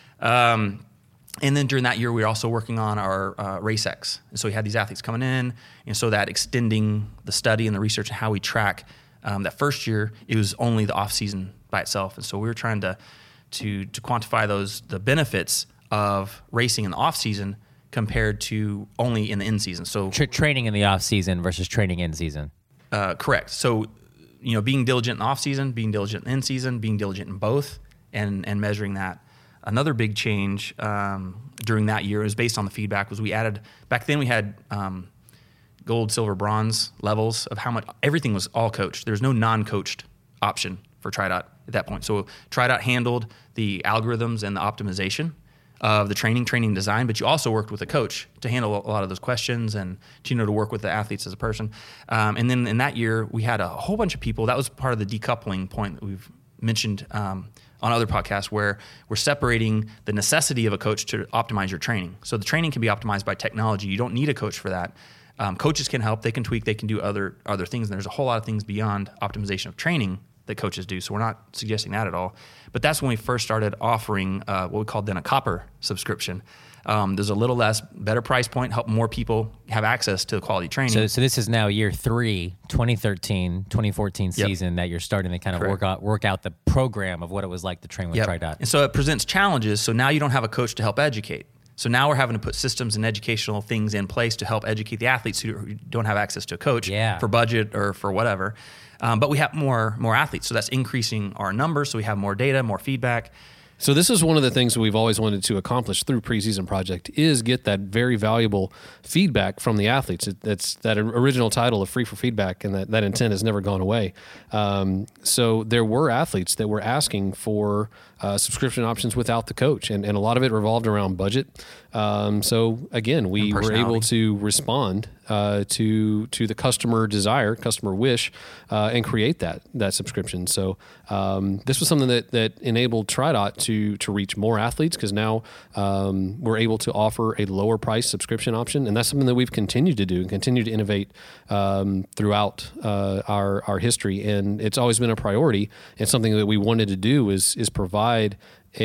Um, and then during that year, we were also working on our, uh, Race X. And so we had these athletes coming in. And so that extending the study and the research and how we track, um, that first year, it was only the off season by itself. And so we were trying to, to, to quantify those, the benefits of racing in the off season compared to only in the in season. So Tra- training in the off season versus training in season. Uh, correct. So, you know, being diligent in the off season, being diligent in season, being diligent in both, and and measuring that. Another big change um, during that year was based on the feedback. Was we added back then we had um, gold, silver, bronze levels of how much everything was all coached. There's no non-coached option for TriDot at that point. So TriDot handled the algorithms and the optimization of the training, training design, but you also worked with a coach to handle a lot of those questions and to, you know, to work with the athletes as a person. Um, and then in that year, we had a whole bunch of people. That was part of the decoupling point that we've mentioned um, on other podcasts, where we're separating the necessity of a coach to optimize your training. So the training can be optimized by technology. You don't need a coach for that. Um, coaches can help. They can tweak. They can do other other things. And there's a whole lot of things beyond optimization of training that coaches do. So we're not suggesting that at all. But that's when we first started offering uh, what we called then a copper subscription. Um, there's a little less, better price point, help more people have access to quality training. So, so this is now year three, twenty thirteen, twenty fourteen Yep. season that you're starting to kind of Correct. work out work out the program of what it was like to train with Yep. TriDot. And so it presents challenges. So now you don't have a coach to help educate. So now we're having to put systems and educational things in place to help educate the athletes who don't have access to a coach Yeah. for budget or for whatever. Um, but we have more more athletes, so that's increasing our numbers. So we have more data, more feedback. So this is one of the things that we've always wanted to accomplish through Preseason Project is get that very valuable feedback from the athletes. It, that's that original title of Free for Feedback, and that, that intent has never gone away. Um, so there were athletes that were asking for uh, subscription options without the coach, and, and a lot of it revolved around budget. Um, so again, we And were able personality. to respond uh, to to the customer desire, customer wish, uh, and create that that subscription. So um, this was something that that enabled TriDot to to reach more athletes, because now um, we're able to offer a lower price subscription option, and that's something that we've continued to do and continue to innovate um, throughout uh, our our history. And it's always been a priority. It's something that we wanted to do is is provide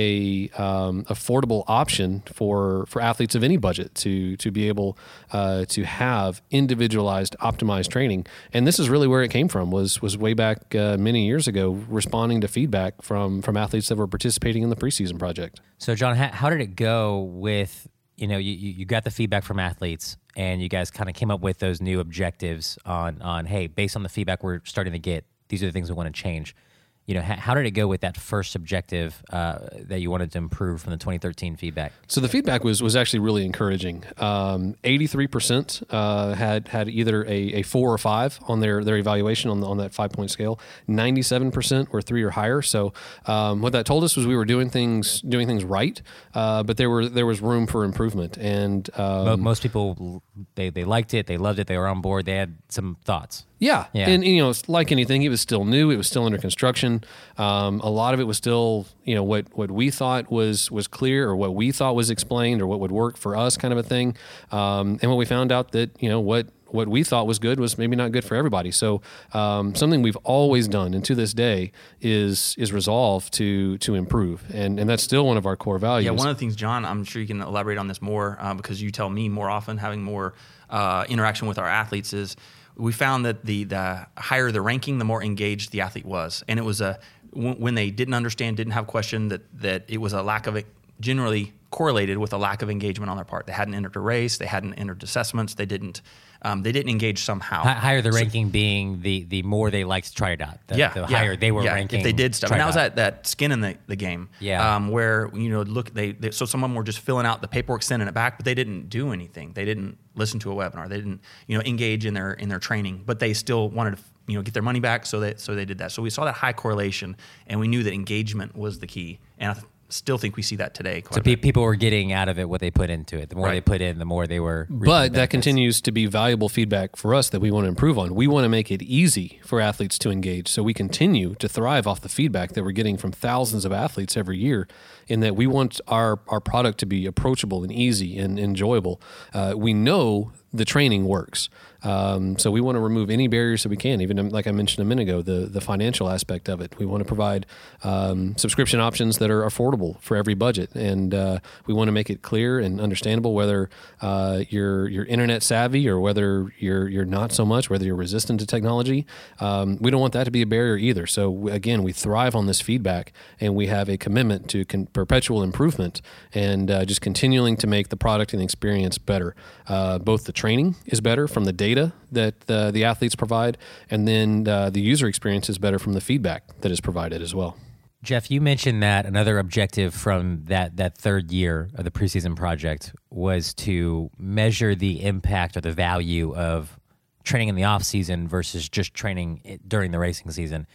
a um, affordable option for for athletes of any budget to to be able uh, to have individualized, optimized training. And this is really where it came from. was was way back uh, many years ago, responding to feedback from from athletes that were participating in the preseason project. So John, how, how did it go with, you know, you, you you got the feedback from athletes and you guys kind of came up with those new objectives on, on, hey, based on the feedback we're starting to get, these are the things we want to change. You know, how, how did it go with that first objective uh, that you wanted to improve from the twenty thirteen feedback? So the feedback was was actually really encouraging. Um, eighty-three percent uh, had had either a, a four or five on their, their evaluation on the, on that five point scale. ninety-seven percent were three or higher. So um, what that told us was we were doing things doing things right, uh, but there were there was room for improvement. And um, Mo- Most people, they they liked it, they loved it, they were on board, they had some thoughts. Yeah. Yeah. And, you know, it's like anything, it was still new. It was still under construction. Um, a lot of it was still, you know, what, what we thought was, was clear, or what we thought was explained, or what would work for us, kind of a thing. Um, and when we found out that, you know, what, what we thought was good was maybe not good for everybody. So um, something we've always done, and to this day, is is resolve to to improve. And and that's still one of our core values. Yeah, one of the things, John, I'm sure you can elaborate on this more uh, because you tell me more often, having more uh, interaction with our athletes, is we found that the, the higher the ranking, the more engaged the athlete was. And it was a, when they didn't understand, didn't have a question, that, that it was a lack of generally correlated with a lack of engagement on their part. They hadn't entered a race, they hadn't entered assessments, they didn't um, they didn't engage somehow. Hi- higher the so, ranking being the the more they liked TriDot. The, yeah, the yeah, higher they were yeah, ranking. if they did stuff. TriDot. And that was that, that skin in the, the game. Yeah. Um, where you know look they, they so some of them were just filling out the paperwork, sending it back, but they didn't do anything. They didn't listen to a webinar. They didn't you know engage in their in their training, but they still wanted to you know get their money back. So they so they did that. So we saw that high correlation, and we knew that engagement was the key. And I th- still think we see that today. So pe- people were getting out of it what they put into it. The more right. they put in, the more they were. But that continues to be valuable feedback for us that we want to improve on. We want to make it easy for athletes to engage, so we continue to thrive off the feedback that we're getting from thousands of athletes every year, in that we want our, our product to be approachable and easy and enjoyable. Uh, we know the training works. Um, so we want to remove any barriers that we can, even like I mentioned a minute ago, the, the financial aspect of it. We want to provide um, subscription options that are affordable for every budget. And uh, we want to make it clear and understandable whether uh, you're, you're internet savvy or whether you're, you're not so much, whether you're resistant to technology. Um, we don't want that to be a barrier either. So again, we thrive on this feedback, and we have a commitment to con- perpetual improvement and uh, just continuing to make the product and the experience better. Uh, both the training is better from the data that the, the athletes provide, and then uh, the user experience is better from the feedback that is provided as well. Jeff, you mentioned that another objective from that, that third year of the preseason project was to measure the impact or the value of training in the off season versus just training during the racing season.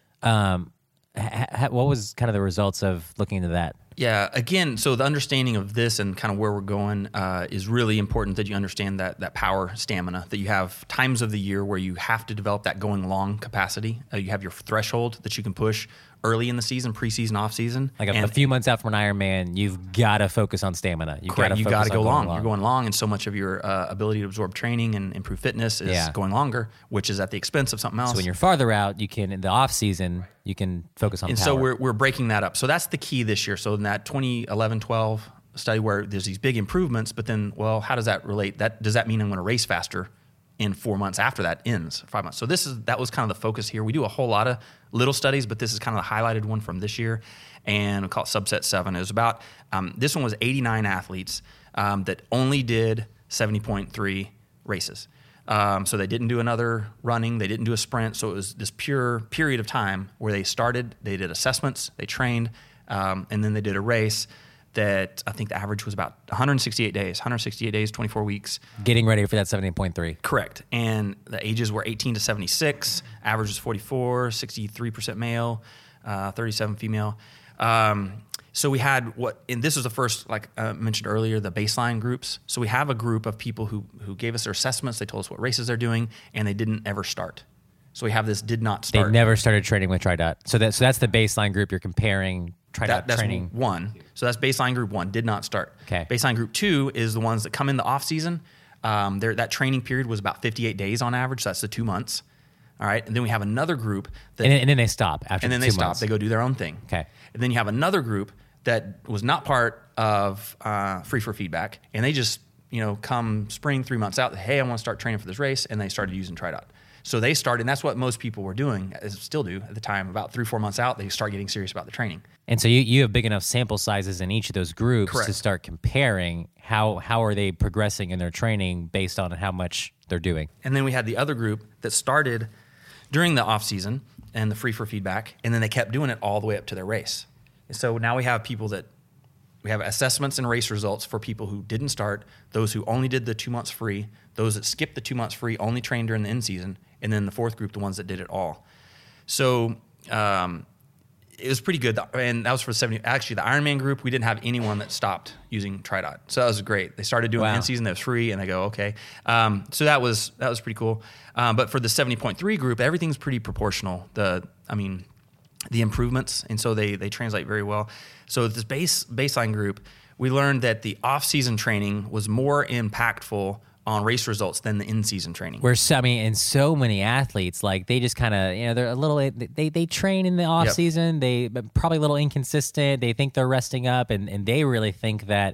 Um, ha, ha, what was kind of the results of looking into that? Yeah, again, so the understanding of this and kind of where we're going uh, is really important, that you understand that that power stamina, that you have times of the year where you have to develop that going long capacity. Uh, you have your threshold that you can push early in the season, preseason, off season. Like a, and, a few months out from an Ironman, you've got to focus on stamina. You've correct, got to you got to go long. long. You're going long, and so much of your uh, ability to absorb training and improve fitness is Yeah. going longer, which is at the expense of something else. So when you're farther out, you can, in the off season, you can focus on and power. so we're we're breaking that up. So that's the key this year. So in that twenty eleven twelve study where there's these big improvements, but then, well, how does that relate? That does that mean I'm going to race faster in four months after that ends, five months? So this is that was kind of the focus here. We do a whole lot of little studies, but this is kind of the highlighted one from this year, and we call it subset seven. It was about um, this one was eighty-nine athletes um, that only did seventy point three races. Um, so they didn't do another running, they didn't do a sprint. So it was this pure period of time where they started, they did assessments, they trained, um, and then they did a race that I think the average was about one hundred sixty-eight days, one hundred sixty-eight days, twenty-four weeks. Getting ready for that seventy point three. Correct. And the ages were eighteen to seventy-six, average was forty-four, sixty-three percent male, uh, thirty-seven female. Um, so we had what, and this was the first, like I mentioned earlier, the baseline groups. So we have a group of people who who gave us their assessments, they told us what races they're doing, and they didn't ever start. So we have this did not start. They never started training with TriDot. So that so that's the baseline group you're comparing TriDot that, that's training. one. So that's baseline group one, did not start. Okay. Baseline group two is the ones that come in the off season. Um, that training period was about fifty-eight days on average. So that's the two months. All right. And then we have another group that. And then, and then they stop after And then the they two stop. months. They go do their own thing. Okay. And then you have another group that was not part of uh, Free for Feedback, and they just you know come spring three months out. Hey, I want to start training for this race, and they started using TriDot. So they started, and that's what most people were doing, still do at the time. About three, four months out, they start getting serious about the training. And so you, you have big enough sample sizes in each of those groups Correct. to start comparing how how are they progressing in their training based on how much they're doing. And then we had the other group that started during the off season and the Free for Feedback, and then they kept doing it all the way up to their race. So now we have people that we have assessments and race results for people who didn't start, those who only did the two months free, those that skipped the two months free, only trained during the in season, and then the fourth group, the ones that did it all. So um, it was pretty good, and that was for seventy. Actually, the Ironman group, we didn't have anyone that stopped using TriDot, so that was great. They started doing Wow. the in season, that was free, and I go okay. Um, so that was that was pretty cool. Um, but for the seventy point three group, everything's pretty proportional. The I mean. the improvements, and so they they translate very well. So this base baseline group, we learned that the off-season training was more impactful on race results than the in-season training. Where so, I mean, and so many athletes, like they just kind of, you know, they're a little, they they train in the off Yep. season. They probably a little inconsistent. They think they're resting up, and and they really think that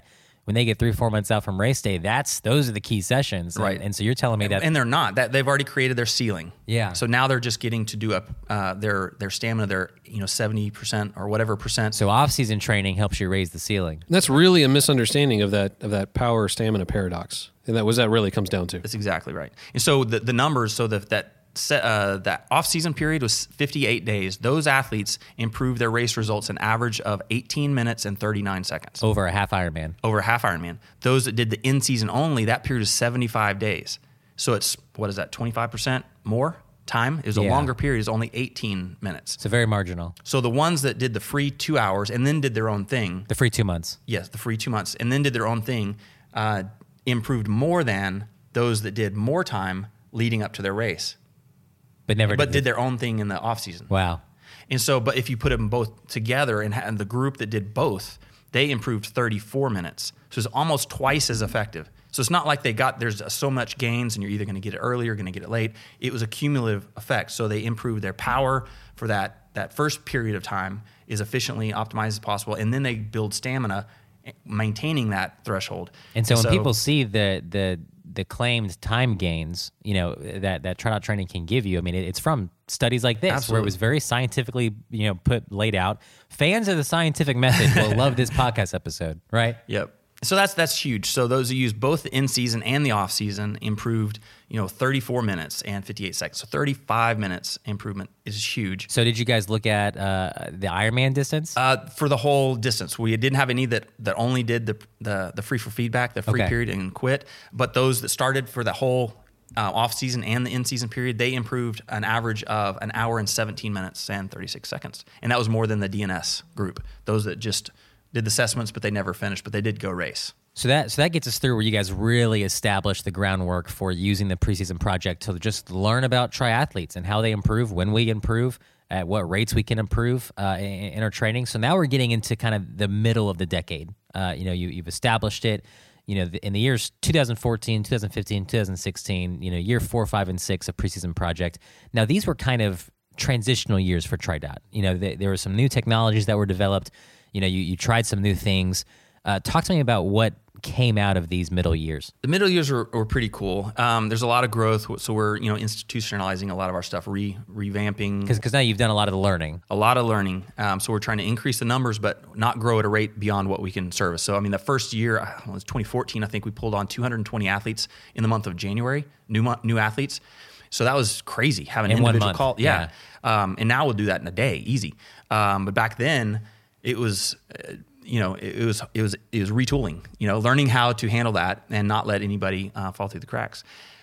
when they get three, four months out from race day, that's those are the key sessions. Right. And, and so you're telling me that, and they're not. That they've already created their ceiling. Yeah. So now they're just getting to do up uh, their their stamina, their you know seventy percent or whatever percent. so off-season training helps you raise the ceiling. And that's really a misunderstanding of that of that power stamina paradox, and that was that really comes down to. That's exactly right. And so the the numbers, so that that se- uh, that off-season period was fifty-eight days. Those athletes improved their race results an average of eighteen minutes and thirty-nine seconds Over a half Ironman. over a half Ironman. Those that did the in-season only, that period is seventy-five days. So it's what is that? twenty-five percent more time. It was a Yeah. longer period. It's only eighteen minutes. So very marginal. So the ones that did the free two hours and then did their own thing, The free two months. yes, the free two months, and then did their own thing, uh, improved more than those that did more time leading up to their race, But never but did, did their own thing in the off season. Wow. And so, but if you put them both together and, and the group that did both, they improved thirty-four minutes. So it's almost twice as effective. So it's not like they got, there's so much gains and you're either going to get it early or going to get it late. It was a cumulative effect. So they improved their power for that, that first period of time as efficiently optimized as possible. And then they build stamina, maintaining that threshold. And so when people see the the the claimed time gains, you know, that that tryout training can give you, I mean, it, it's from studies like this, Absolutely. where it was very scientifically, you know, put laid out. Fans of the scientific method will love this podcast episode, right? Yep. So that's that's huge. So those who use both the in-season and the off-season improved, you know, thirty-four minutes and fifty-eight seconds. So thirty-five minutes improvement is huge. So did you guys look at uh, the Ironman distance? Uh, for the whole distance, we didn't have any that, that only did the, the the free for feedback, the free Okay. period, and quit. But those that started for the whole uh, off season and the in season period, they improved an average of an hour and seventeen minutes and thirty-six seconds, and that was more than the D N S group. Those that just did the assessments, but they never finished, but they did go race. So that so that gets us through where you guys really establish the groundwork for using the preseason project to just learn about triathletes and how they improve, when we improve, at what rates we can improve uh, in, in our training. So now we're getting into kind of the middle of the decade. Uh, you know, you, you've established it. You know, the, in the years two thousand fourteen, two thousand fifteen, two thousand sixteen. You know, year four, five, and six of preseason project. Now these were kind of transitional years for TriDot. You know, th- there were some new technologies that were developed. You know, you, you tried some new things. Uh, talk to me about what came out of these middle years. The middle years were, were pretty cool. Um, there's a lot of growth, so we're you know institutionalizing a lot of our stuff, re revamping, Because now you've done a lot of the learning. a lot of learning. Um, so we're trying to increase the numbers, but not grow at a rate beyond what we can service. So I mean, the first year, uh, it was twenty fourteen. I think we pulled on two hundred twenty athletes in the month of January, new mo- new athletes. So that was crazy having In one individual month, call. Yeah. Um, and now we'll do that in a day, easy. Um, but back then, it was. Uh, You know, it, it was it was it was retooling. You know, learning how to handle that and not let anybody uh, fall through the cracks.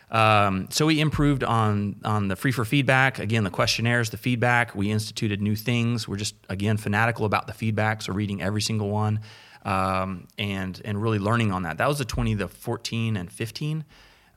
Um, so we improved on on the free for feedback. Again, the questionnaires, the feedback. We instituted new things. We're just again fanatical about the feedback. So reading every single one, um, and and really learning on that. That was the twenty, the fourteen, and fifteen.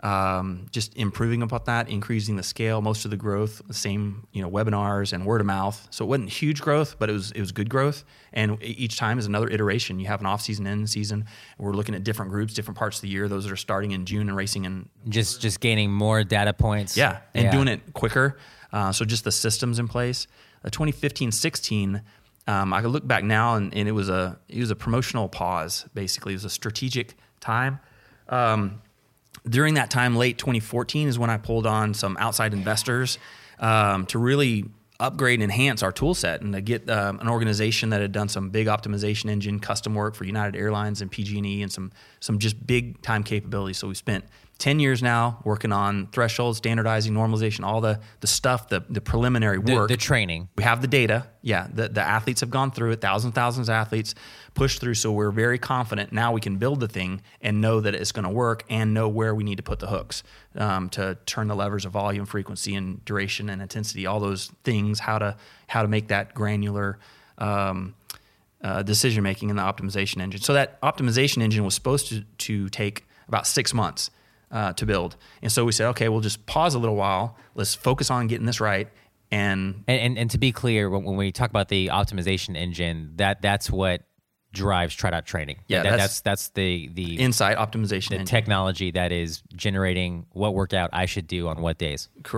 Um, just improving about that, increasing the scale, most of the growth, the same, you know, webinars and word of mouth. So it wasn't huge growth, but it was it was good growth. And each time is another iteration. You have an off season, end season. We're looking at different groups, different parts of the year. Those that are starting in June and racing in Just just gaining more data points. yeah, and Yeah. doing it quicker. Uh, so just the systems in place. Uh, twenty fifteen sixteen, um, I could look back now, and, and it was a it was a promotional pause. Basically, it was a strategic time. Um, during that time, late twenty fourteen is when I pulled on some outside investors um, to really upgrade and enhance our tool set and to get um, an organization that had done some big optimization engine custom work for United Airlines and P G and E and some some just big time capabilities. So we spent ten years now working on thresholds, standardizing, normalization, all the the stuff, the the preliminary The, work. the training. We have the data. Yeah, the, the athletes have gone through it, thousands, thousands of athletes pushed through. So we're very confident now we can build the thing and know that it's going to work and know where we need to put the hooks um, to turn the levers of volume, frequency, and duration and intensity, all those things, how to how to make that granular um, uh, decision making in the optimization engine. So that optimization engine was supposed to, to take about six months uh, to build. And so we said, okay, we'll just pause a little while. Let's focus on getting this right. And And, and and to be clear, when, when we talk about the optimization engine, that that's what drives TriDot training. Yeah, That- that's- that's that's the the insight optimization the engine. technology that is generating what workout I should do on what days. Correct.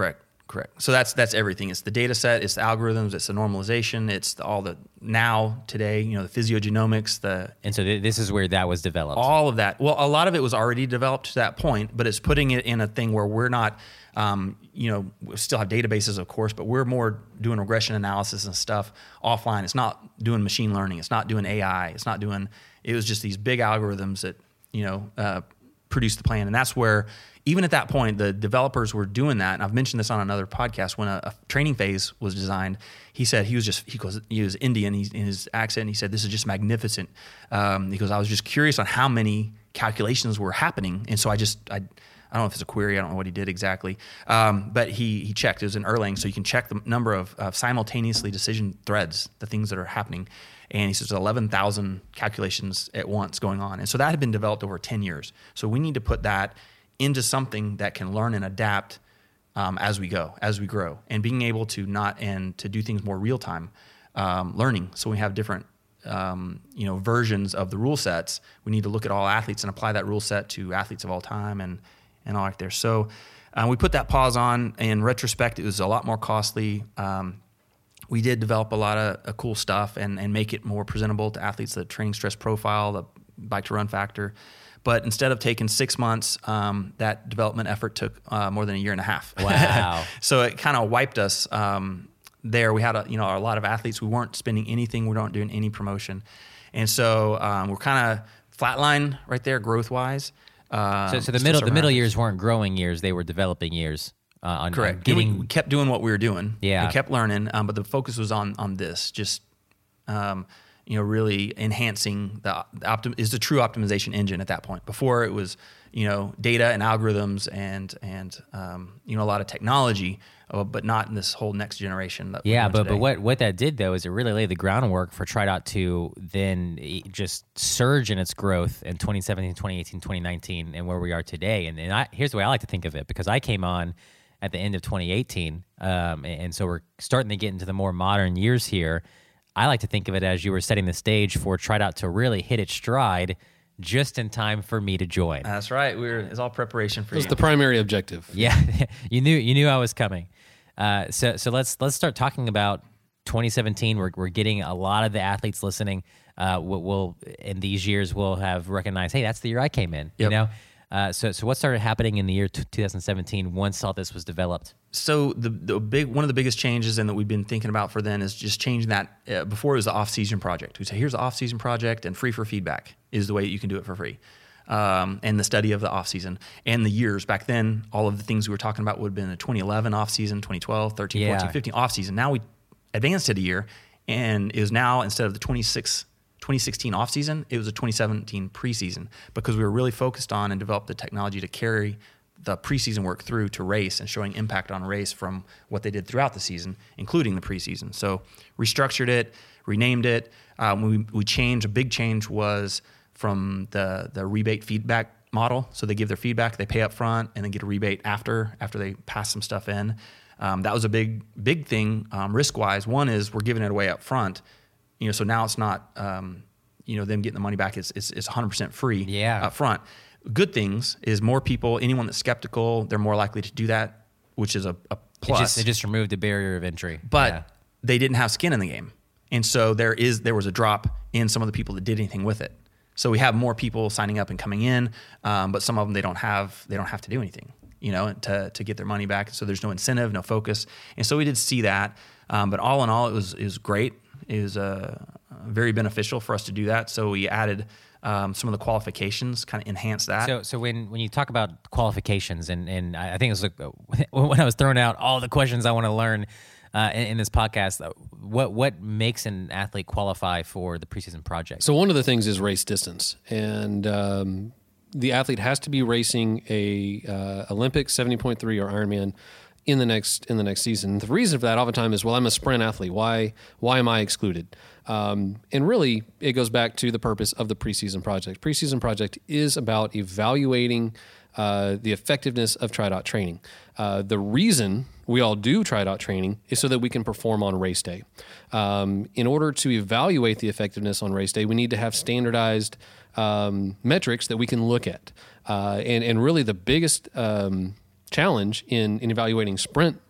Correct. So that's that's everything. It's the data set, it's the algorithms, it's the normalization, it's the, all the now, today, you know, the physiogenomics, the... And so th- this is where that was developed. All of that. Well, a lot of it was already developed to that point, but it's putting it in a thing where we're not, um, you know, we still have databases, of course, but we're more doing regression analysis and stuff offline. It's not doing machine learning. It's not doing A I. It's not doing... It was just these big algorithms that, you know, uh, produce the plan. And that's where... Even at that point, the developers were doing that. And I've mentioned this on another podcast. When a, a training phase was designed, he said he was just, he goes, he was Indian he's, in his accent. And he said, this is just magnificent. Um, because I was just curious on how many calculations were happening. And so I just, I, I don't know if it's a query. I don't know what he did exactly. Um, but he he checked. It was in Erlang. So you can check the number of uh, simultaneously decision threads, the things that are happening. And he says eleven thousand calculations at once going on. And so that had been developed over ten years. So we need to put that into something that can learn and adapt um, as we go, as we grow, and being able to not and to do things more real time um, learning. So we have different um, you know versions of the rule sets. We need to look at all athletes and apply that rule set to athletes of all time and and all like there. So uh, we put that pause on. In retrospect, it was a lot more costly. Um, we did develop a lot of uh, cool stuff and and make it more presentable to athletes. The training stress profile, the bike to run factor. But instead of taking six months, um, that development effort took uh, more than a year and a half. Wow! So it kind of wiped us um, there. We had a, you know a lot of athletes. We weren't spending anything. We weren't doing any promotion, and so um, we're kind of flatline right there, growth wise. Um, so, so the middle the middle years weren't growing years; they were developing years. Uh, on, Correct. On getting... we, we kept doing what we were doing. Yeah. We kept learning, um, but the focus was on on this. Just um, you know, really enhancing the, the optim is the true optimization engine at that point. Before it was, you know, data and algorithms and and um, you know a lot of technology, uh, but not in this whole next generation. That yeah, but today. but what what that did though is it really laid the groundwork for TriDot to then just surge in its growth in twenty seventeen, twenty eighteen, twenty nineteen, and where we are today. And and I, here's the way I like to think of it, because I came on at the end of twenty eighteen, um, and, and so we're starting to get into the more modern years here. I like to think of it as you were setting the stage for TriDot to really hit its stride just in time for me to join. That's right. We were, it's all preparation for That was you. the primary objective. Yeah, you knew you knew I was coming. Uh, so so let's let's start talking about twenty seventeen. We're we're getting a lot of the athletes listening. Uh, we'll, we'll in these years we'll have recognized, hey, that's the year I came in. Yep. You know. Uh, so so what started happening in the year two thousand seventeen once all this was developed? So the the big one of the biggest changes and that we've been thinking about for then is just changing that. Uh, before it was the off-season project. We say here's the off-season project and free for feedback is the way you can do it for free. Um, and the study of the off-season and the years back then, all of the things we were talking about would have been the twenty eleven off-season, twenty twelve, thirteen, Yeah. fourteen, fifteen off-season. Now we advanced it a year and it is now instead of the twenty sixteen off-season, it was a twenty seventeen preseason because we were really focused on and developed the technology to carry the preseason work through to race and showing impact on race from what they did throughout the season, including the preseason. So restructured it, renamed it. Um, we, we changed, a big change was from the, the rebate feedback model. So they give their feedback, they pay up front, and then get a rebate after, after they pass some stuff in. Um, that was a big, big thing um, risk-wise. One is we're giving it away up front. You know, so now it's not, um, you know, them getting the money back. It's, it's, it's one hundred percent free Yeah. up front. Good things is more people, anyone that's skeptical, they're more likely to do that, which is a, a plus. It just, it just removed the barrier of entry. But Yeah. they didn't have skin in the game. And so there is there was a drop in some of the people that did anything with it. So we have more people signing up and coming in, um, but some of them they don't have they don't have to do anything, you know, to to get their money back. So there's no incentive, no focus. And so we did see that. Um, but all in all, it was it was great. It was uh, very beneficial for us to do that. So we added um, some of the qualifications, kind of enhanced that. So, so when, when you talk about qualifications, and, and I think it was like, when I was throwing out all the questions I want to learn uh, in, in this podcast, what what makes an athlete qualify for the preseason project? So one of the things is race distance, and um, the athlete has to be racing a uh, Olympic seventy point three or Ironman in the next in the next season. The reason for that oftentimes is, well, I'm a sprint athlete. Why why am I excluded? Um, and really, it goes back to the purpose of the preseason project. Preseason project is about evaluating uh, the effectiveness of TriDot training. Uh, the reason we all do TriDot training is so that we can perform on race day. Um, in order to evaluate the effectiveness on race day, we need to have standardized um, metrics that we can look at. Uh, and, and really the biggest um, challenge in, in evaluating sprint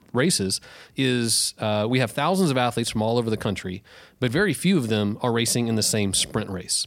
races is uh, we have thousands of athletes from all over the country, but very few of them are racing in the same sprint race.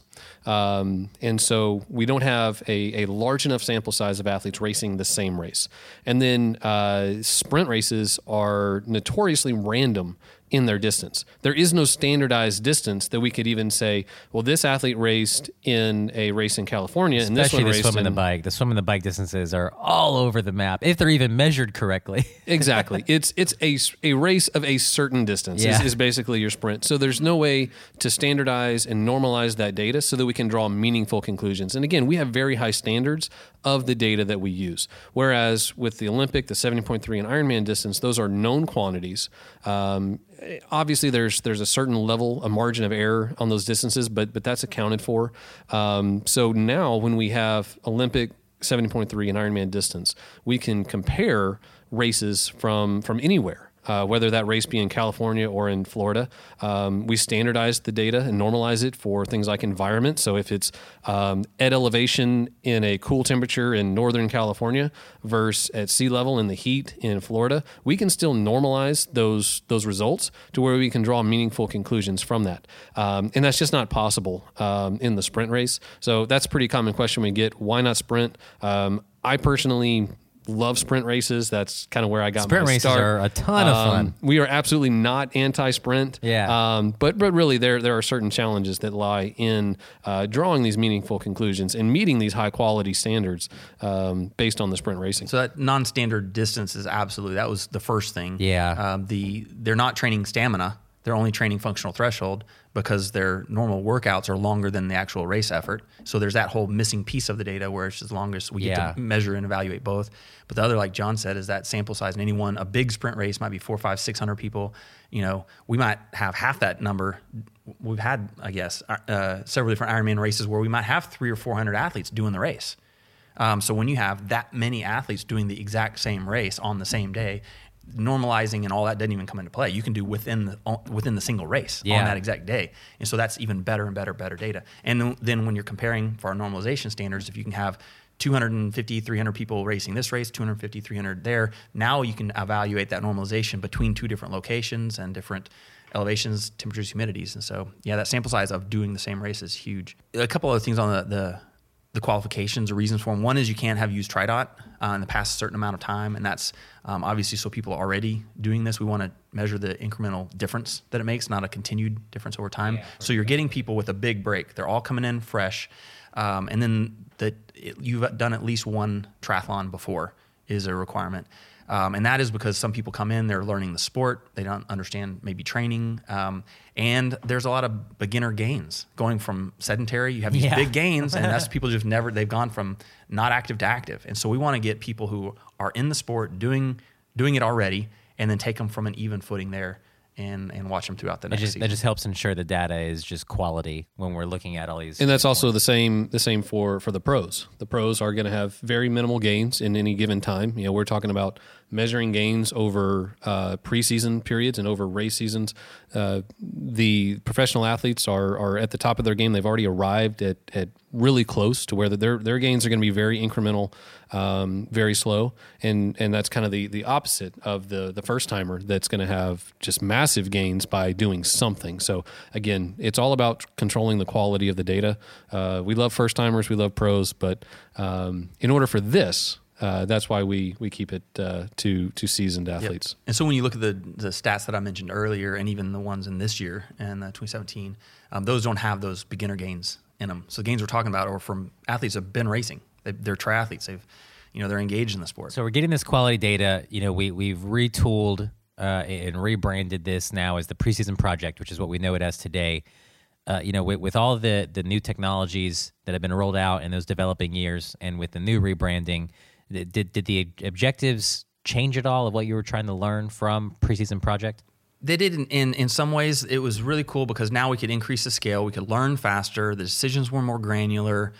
Um, and so we don't have a, a large enough sample size of athletes racing the same race. And then uh, sprint races are notoriously random in their distance. There is no standardized distance that we could even say, well, this athlete raced in a race in California, Especially and this one the raced swim and in the bike. The swim and the bike distances are all over the map, if they're even measured correctly. Exactly. It's it's a, a race of a certain distance Yeah. is, is basically your sprint. So there's no way to standardize and normalize that data so that we can draw meaningful conclusions. And again, we have very high standards of the data that we use. Whereas with the Olympic, the seventy point three and Ironman distance, those are known quantities. Um, obviously, there's there's a certain level, a margin of error on those distances, but but that's accounted for. Um, so now when we have Olympic, seventy point three and Ironman distance, we can compare races from from anywhere. Uh, whether that race be in California or in Florida. Um, we standardize the data and normalize it for things like environment. So if it's um, at elevation in a cool temperature in Northern California versus at sea level in the heat in Florida, we can still normalize those those results to where we can draw meaningful conclusions from that. Um, and that's just not possible um, in the sprint race. So that's a pretty common question we get. Why not sprint? Um, I personally love sprint races. That's kind of where I got Sprint my races start. are a ton of fun. Um, we are absolutely not anti-sprint. Yeah. Um, but but really, there there are certain challenges that lie in uh, drawing these meaningful conclusions and meeting these high quality standards um, based on the sprint racing. So that non-standard distance is absolutely, that was the first thing. Yeah. Um, the they're not training stamina. They're only training functional threshold because their normal workouts are longer than the actual race effort. So there's that whole missing piece of the data where it's as long as we Yeah. get to measure and evaluate both. But the other, like John said, is that sample size in any one, a big sprint race might be four, five, six hundred people. You know, we might have half that number. We've had, I guess, uh, several different Ironman races where we might have three or four hundred athletes doing the race. Um, so when you have that many athletes doing the exact same race on the same day, normalizing and all that doesn't even come into play. You can do within the within the single race Yeah. on that exact day, and so that's even better and better, better data. And then when you're comparing for our normalization standards, if you can have two hundred fifty, three hundred people racing this race, two hundred fifty, three hundred there, now you can evaluate that normalization between two different locations and different elevations, temperatures, humidities. And so, yeah, that sample size of doing the same race is huge. A couple other things on the the, the qualifications or reasons for them. One is you can't have used TriDot uh, in the past certain amount of time, and that's um, obviously so people are already doing this. We want to measure the incremental difference that it makes, not a continued difference over time. Yeah, so you're getting people with a big break. They're all coming in fresh, um, and then that you've done at least one triathlon before is a requirement. Um, and that is because some people come in, they're learning the sport, they don't understand maybe training, um, and there's a lot of beginner gains going from sedentary. You have these Yeah. big gains, and that's people just never, they've gone from not active to active. And so we want to get people who are in the sport doing doing it already, and then take them from an even footing there and and watch them throughout the That next just, season. that just helps ensure the data is just quality when we're looking at all these. And that's also the same the same for, for the pros. The pros are going to have very minimal gains in any given time. You know, we're talking about measuring gains over uh, preseason periods and over race seasons. Uh, the professional athletes are are at the top of their game. They've already arrived at, at really close to where their their gains are going to be very incremental, um, very slow, and and that's kind of the the opposite of the the first timer that's going to have just massive gains by doing something. So again, it's all about controlling the quality of the data. Uh, we love first timers, we love pros, but um, in order for this. Uh, that's why we we keep it uh, to to seasoned athletes. Yep. And so when you look at the the stats that I mentioned earlier, and even the ones in this year and uh, twenty seventeen, um, those don't have those beginner gains in them. So the gains we're talking about are from athletes that have been racing. They, they're triathletes. They've, you know, they're engaged in the sport. So we're getting this quality data. You know, we we've retooled uh, and rebranded this now as the preseason project, which is what we know it as today. Uh, you know, with, with all the the new technologies that have been rolled out in those developing years, and with the new rebranding. Did did the objectives change at all of what you were trying to learn from preseason project? They did in, in in some ways. It was really cool because now we could increase the scale. We could learn faster. The decisions were more granular.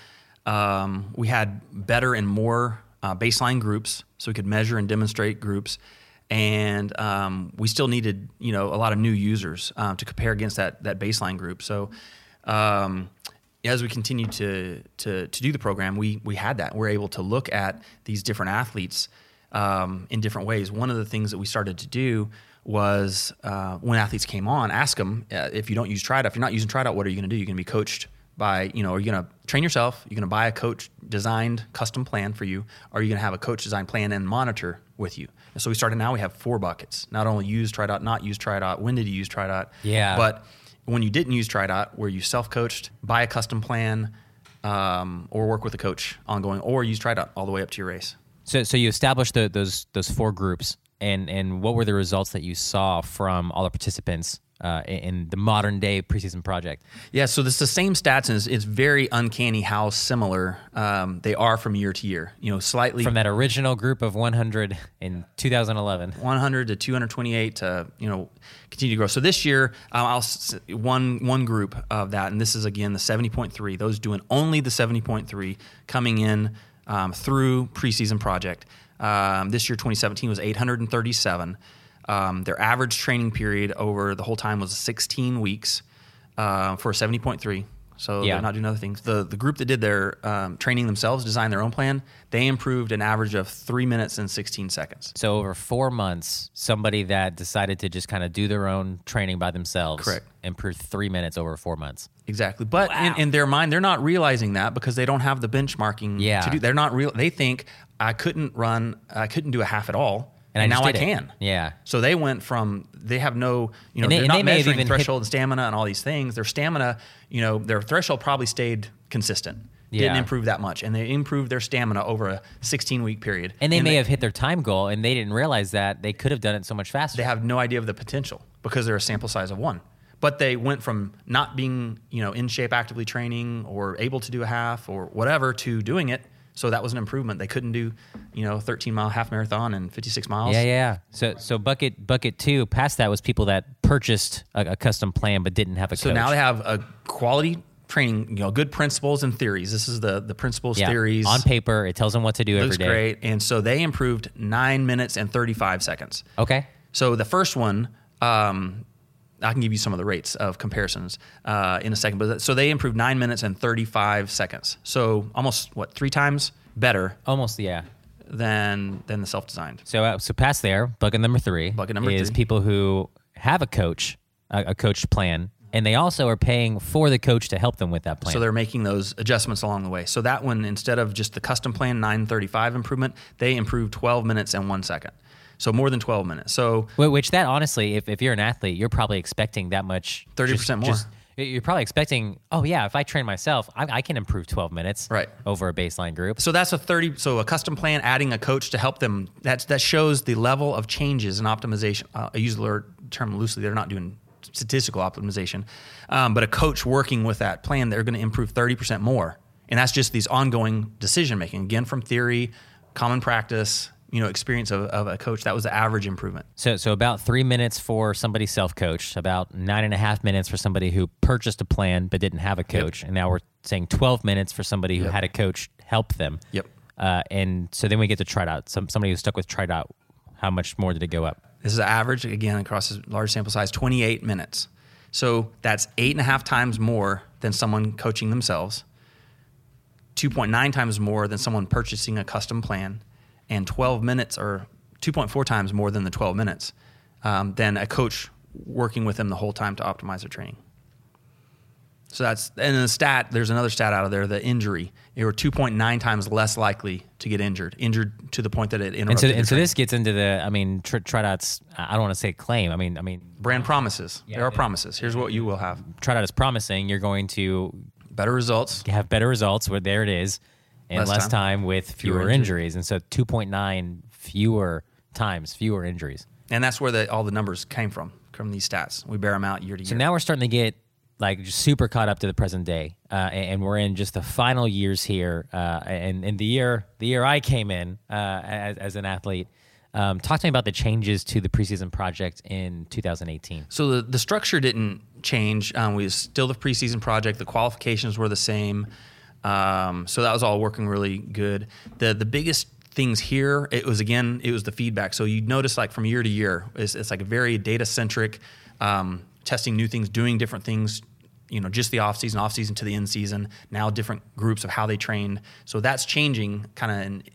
Um, we had better and more uh, baseline groups, so we could measure and demonstrate groups. And um, we still needed, you know, a lot of new users um, to compare against that that baseline group. So. Um, As we continued to, to to do the program, we we had that. We're able to look at these different athletes um, in different ways. One of the things that we started to do was uh, when athletes came on, ask them, uh, if you don't use TriDot, if you're not using TriDot, what are you going to do? You're going to be coached by, you know, are you going to train yourself? You're going to buy a coach designed custom plan for you? Or are you going to have a coach designed plan and monitor with you? And so we started, now we have four buckets. Not only use TriDot, not use TriDot, when did you use TriDot? Yeah. But when you didn't use TriDot, were you self-coached, buy a custom plan, um, or work with a coach ongoing, or use TriDot all the way up to your race? So, so you established the, those those four groups, and and what were the results that you saw from all the participants uh, in, in the modern day preseason project? Yeah, so it's the same stats, and it's, it's very uncanny how similar um, they are from year to year. You know, slightly From that original group of one hundred in two thousand eleven. one hundred to two hundred twenty-eight to, you know, continue to grow. So this year, uh, I'll s- one one group of that, and this is again the seventy point three. Those doing only the seventy point three coming in um, through preseason project. Um, this year, twenty seventeen was eight hundred thirty-seven. Um, their average training period over the whole time was sixteen weeks uh, for seventy point three. So Yeah. they're not doing other things. The the group that did their um, training themselves, designed their own plan, they improved an average of three minutes and sixteen seconds. So over four months, somebody that decided to just kind of do their own training by themselves Correct. improved three minutes over four months. Exactly. But in, in their mind, they're not realizing that because they don't have the benchmarking Yeah. to do. They're not real. They think I couldn't run, I couldn't do a half at all. And I And, just now I did it. can. Yeah. So they went from, they have no, you know, And they- they're and not they may have measuring even hit- threshold and stamina and all these things. Their stamina, you know, their threshold probably stayed consistent. Didn't Yeah. improve that much. And they improved their stamina over a sixteen week period. And they may have hit their time goal, and they didn't realize that they could have done it so much faster. They have no idea of the potential because they're a sample size of one. But they went from not being, you know, in shape, actively training, or able to do a half or whatever, to doing it. So that was an improvement. They couldn't do, you know, thirteen mile half marathon and fifty-six miles. Yeah, yeah, yeah. So, so bucket bucket two past that was people that purchased a, a custom plan but didn't have a So coach. now they have a quality training, you know, good principles and theories. This is the the principles, yeah. theories. on paper. It tells them what to do Looks every day. great. And so they improved nine minutes and thirty-five seconds. Okay. So the first one, um, I can give you some of the rates of comparisons uh, in a second. But so they improved nine minutes and thirty-five seconds. So almost what three times better Almost, yeah. than than the self-designed. So, uh, so past there, bucket number three Bucket number is three. people who have a coach, a, a coach plan, and they also are paying for the coach to help them with that plan. So they're making those adjustments along the way. So that one, instead of just the custom plan nine thirty-five improvement, they improved twelve minutes and one second. So more than twelve minutes. So Wh- Which that honestly, if, if you're an athlete, you're probably expecting that much. thirty just- percent more. just- you're probably expecting, oh yeah, if I train myself, I, I can improve twelve minutes Right. over a baseline group. So that's a thirty. So a custom plan, adding a coach to help them. That's that shows the level of changes in optimization. Uh, I use the word- term loosely. They're not doing statistical optimization, um, but a coach working with that plan, they're going to improve thirty percent more. And that's just these ongoing decision making. Again, from theory, common practice, you know, experience of, of a coach. That was the average improvement. So, so about three minutes for somebody self-coached, about nine and a half minutes for somebody who purchased a plan but didn't have a coach, and now we're saying twelve minutes for somebody who Yep. had a coach help them. Yep. Uh, and so then we get to TriDot. Some somebody who stuck with TriDot, how much more did it go up? This is average, again, across a large sample size, twenty-eight minutes. So that's eight and a half times more than someone coaching themselves, two point nine times more than someone purchasing a custom plan, and twelve minutes, or two point four times more than the twelve minutes um, than a coach working with them the whole time to optimize their training. So that's, and then the stat, there's another stat out of there, the injury. You were two point nine times less likely to get injured, injured to the point that it interrupted And so, your and so training. this gets into the, I mean, tri- TriDot's, I don't want to say claim. I mean, I mean, Brand promises. Yeah, there are yeah. promises. Here's what you will have. TriDot is promising you're going to Better results. have better results where there it is, and less, Less time. time. with Fewer fewer, injuries. injuries. And so two point nine fewer times, fewer injuries. And that's where the, all the numbers came from, from these stats. We bear them out year to year. So now we're starting to get like just super caught up to the present day, uh, and, and we're in just the final years here. Uh, and, and the year the year I came in uh, as, as an athlete, um, talk to me about the changes to the preseason project in two thousand eighteen. So the, the structure didn't change. Um, we was still the preseason project. The qualifications were the same. Um, so that was all working really good. The the biggest things here, it was, again, it was the feedback. So you notice, like, from year to year, it's, it's like a very data-centric, um, testing new things, doing different things, you know, just the off-season, off-season to the in-season, now different groups of how they trained. So that's changing kind of in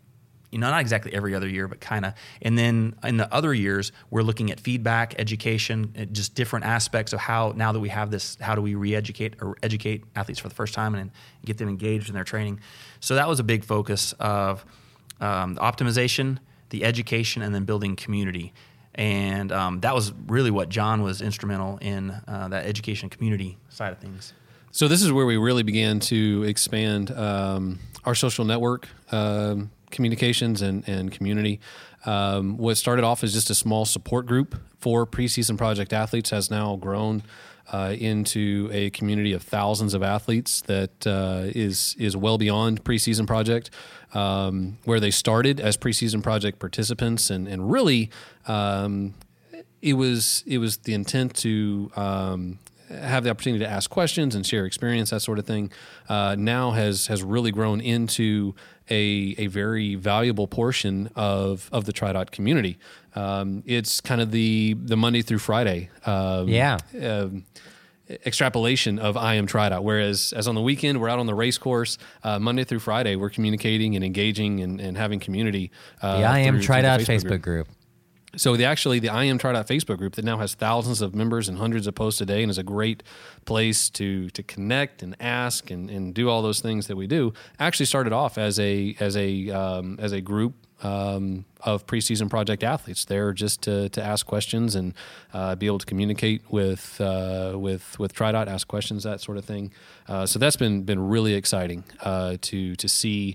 you know, not exactly every other year, but kind of. And then in the other years, we're looking at feedback, education, uh, just different aspects of how, now that we have this, how do we re-educate or educate athletes for the first time and get them engaged in their training. So that was a big focus of um, the optimization, the education, and then building community. And um, that was really what John was instrumental in, uh, that education community side of things. So this is where we really began to expand um, our social network um, communications and, and community. Um, what started off as just a small support group for preseason project athletes has now grown uh, into a community of thousands of athletes that uh, is is well beyond preseason project, um, where they started as preseason project participants, and and really um, it was it was the intent to um, have the opportunity to ask questions and share experience, that sort of thing, uh, now has has really grown into a a very valuable portion of of the TriDot community. Um, it's kind of the the Monday through Friday, um, yeah, uh, extrapolation of I am TriDot. Whereas as on the weekend we're out on the race course, uh, Monday through Friday we're communicating and engaging and, and having community. Uh, the I am through, TriDot through Facebook, Facebook group. group. So the actually the I Am TriDot Facebook group that now has thousands of members and hundreds of posts a day and is a great place to to connect and ask and, and do all those things that we do, actually started off as a as a um, as a group um, of preseason project athletes there just to to ask questions and uh, be able to communicate with uh, with with TriDot, ask questions, that sort of thing. Uh, so that's been been really exciting uh, to to see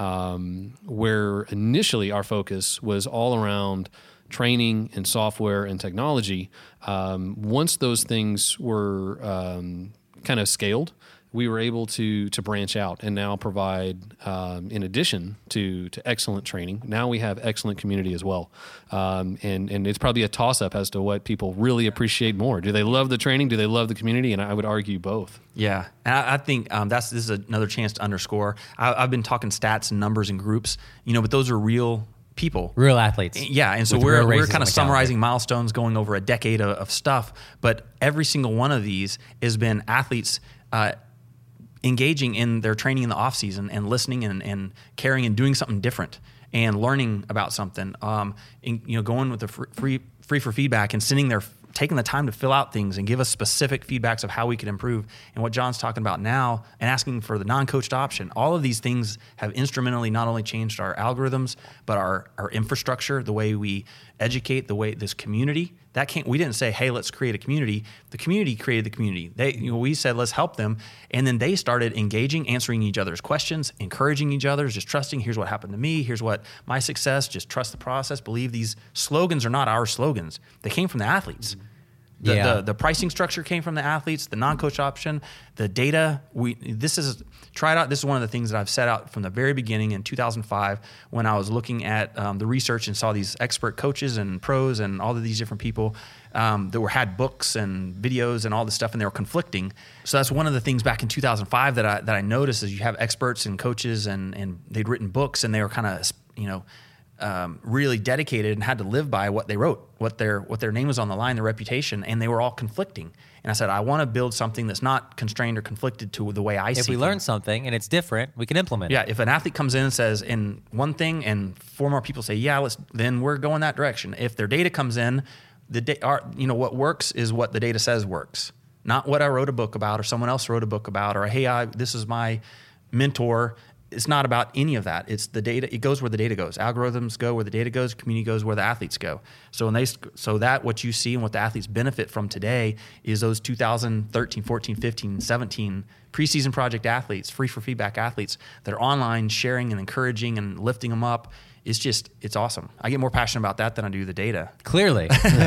um, where initially our focus was all around training and software and technology. Um, once those things were um, kind of scaled, we were able to to branch out and now provide, um, in addition to to excellent training, now we have excellent community as well. Um, and and it's probably a toss up as to what people really appreciate more. Do they love the training? Do they love the community? And I would argue both. Yeah, and I, I think um, that's this is another chance to underscore. I, I've been talking stats and numbers and groups, you know, but those are real people, real athletes. Yeah, and so with we're real we're races kind on of the summarizing calendar. milestones going over a decade of, of stuff, but every single one of these has been athletes uh, engaging in their training in the off season and listening and, and caring and doing something different and learning about something. Um, and, you know, going with the free, free free for feedback and sending their taking the time to fill out things and give us specific feedbacks of how we could improve. And what John's talking about now and asking for the non-coached option, all of these things have instrumentally not only changed our algorithms, but our, our infrastructure, the way we educate, the way this community. That can't, we didn't say, hey, let's create a community. The community created the community. They, you know, we said, let's help them. And then they started engaging, answering each other's questions, encouraging each other, just trusting, here's what happened to me, here's what my success, just trust the process, believe these slogans are not our slogans. They came from the athletes. The, yeah. the the pricing structure came from the athletes, the non-coach option, the data. We this is TriDot. This is one of the things that I've set out from the very beginning in two thousand five when I was looking at um, the research and saw these expert coaches and pros and all of these different people um, that were had books and videos and all this stuff, and they were conflicting. So that's one of the things back in two thousand five that I that I noticed is you have experts and coaches and and they'd written books and they were kind of you know. Um, really dedicated and had to live by what they wrote, what their what their name was on the line, their reputation, and they were all conflicting. And I said, I want to build something that's not constrained or conflicted to the way I see. If we things. learn something and it's different, we can implement Yeah, it. if an athlete comes in and says in one thing, and four more people say, yeah, let's, then we're going that direction. If their data comes in, the da- our, you know what works is what the data says works, not what I wrote a book about or someone else wrote a book about, or hey, I, this is my mentor. It's not about any of that. It's the data. It goes where the data goes. Algorithms go where the data goes. Community goes where the athletes go. So when they, so that what you see and what the athletes benefit from today is those two thousand thirteen, fourteen, fifteen, seventeen preseason project athletes, free for feedback athletes that are online sharing and encouraging and lifting them up. It's just, it's awesome. I get more passionate about that than I do the data. Clearly.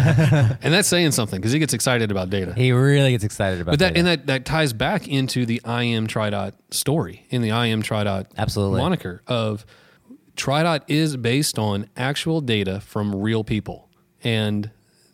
And that's saying something because he gets excited about data. He really gets excited about But that data. and that, that ties back into the I Am TriDot story, in the I Am TriDot Absolutely. moniker of TriDot is based on actual data from real people. And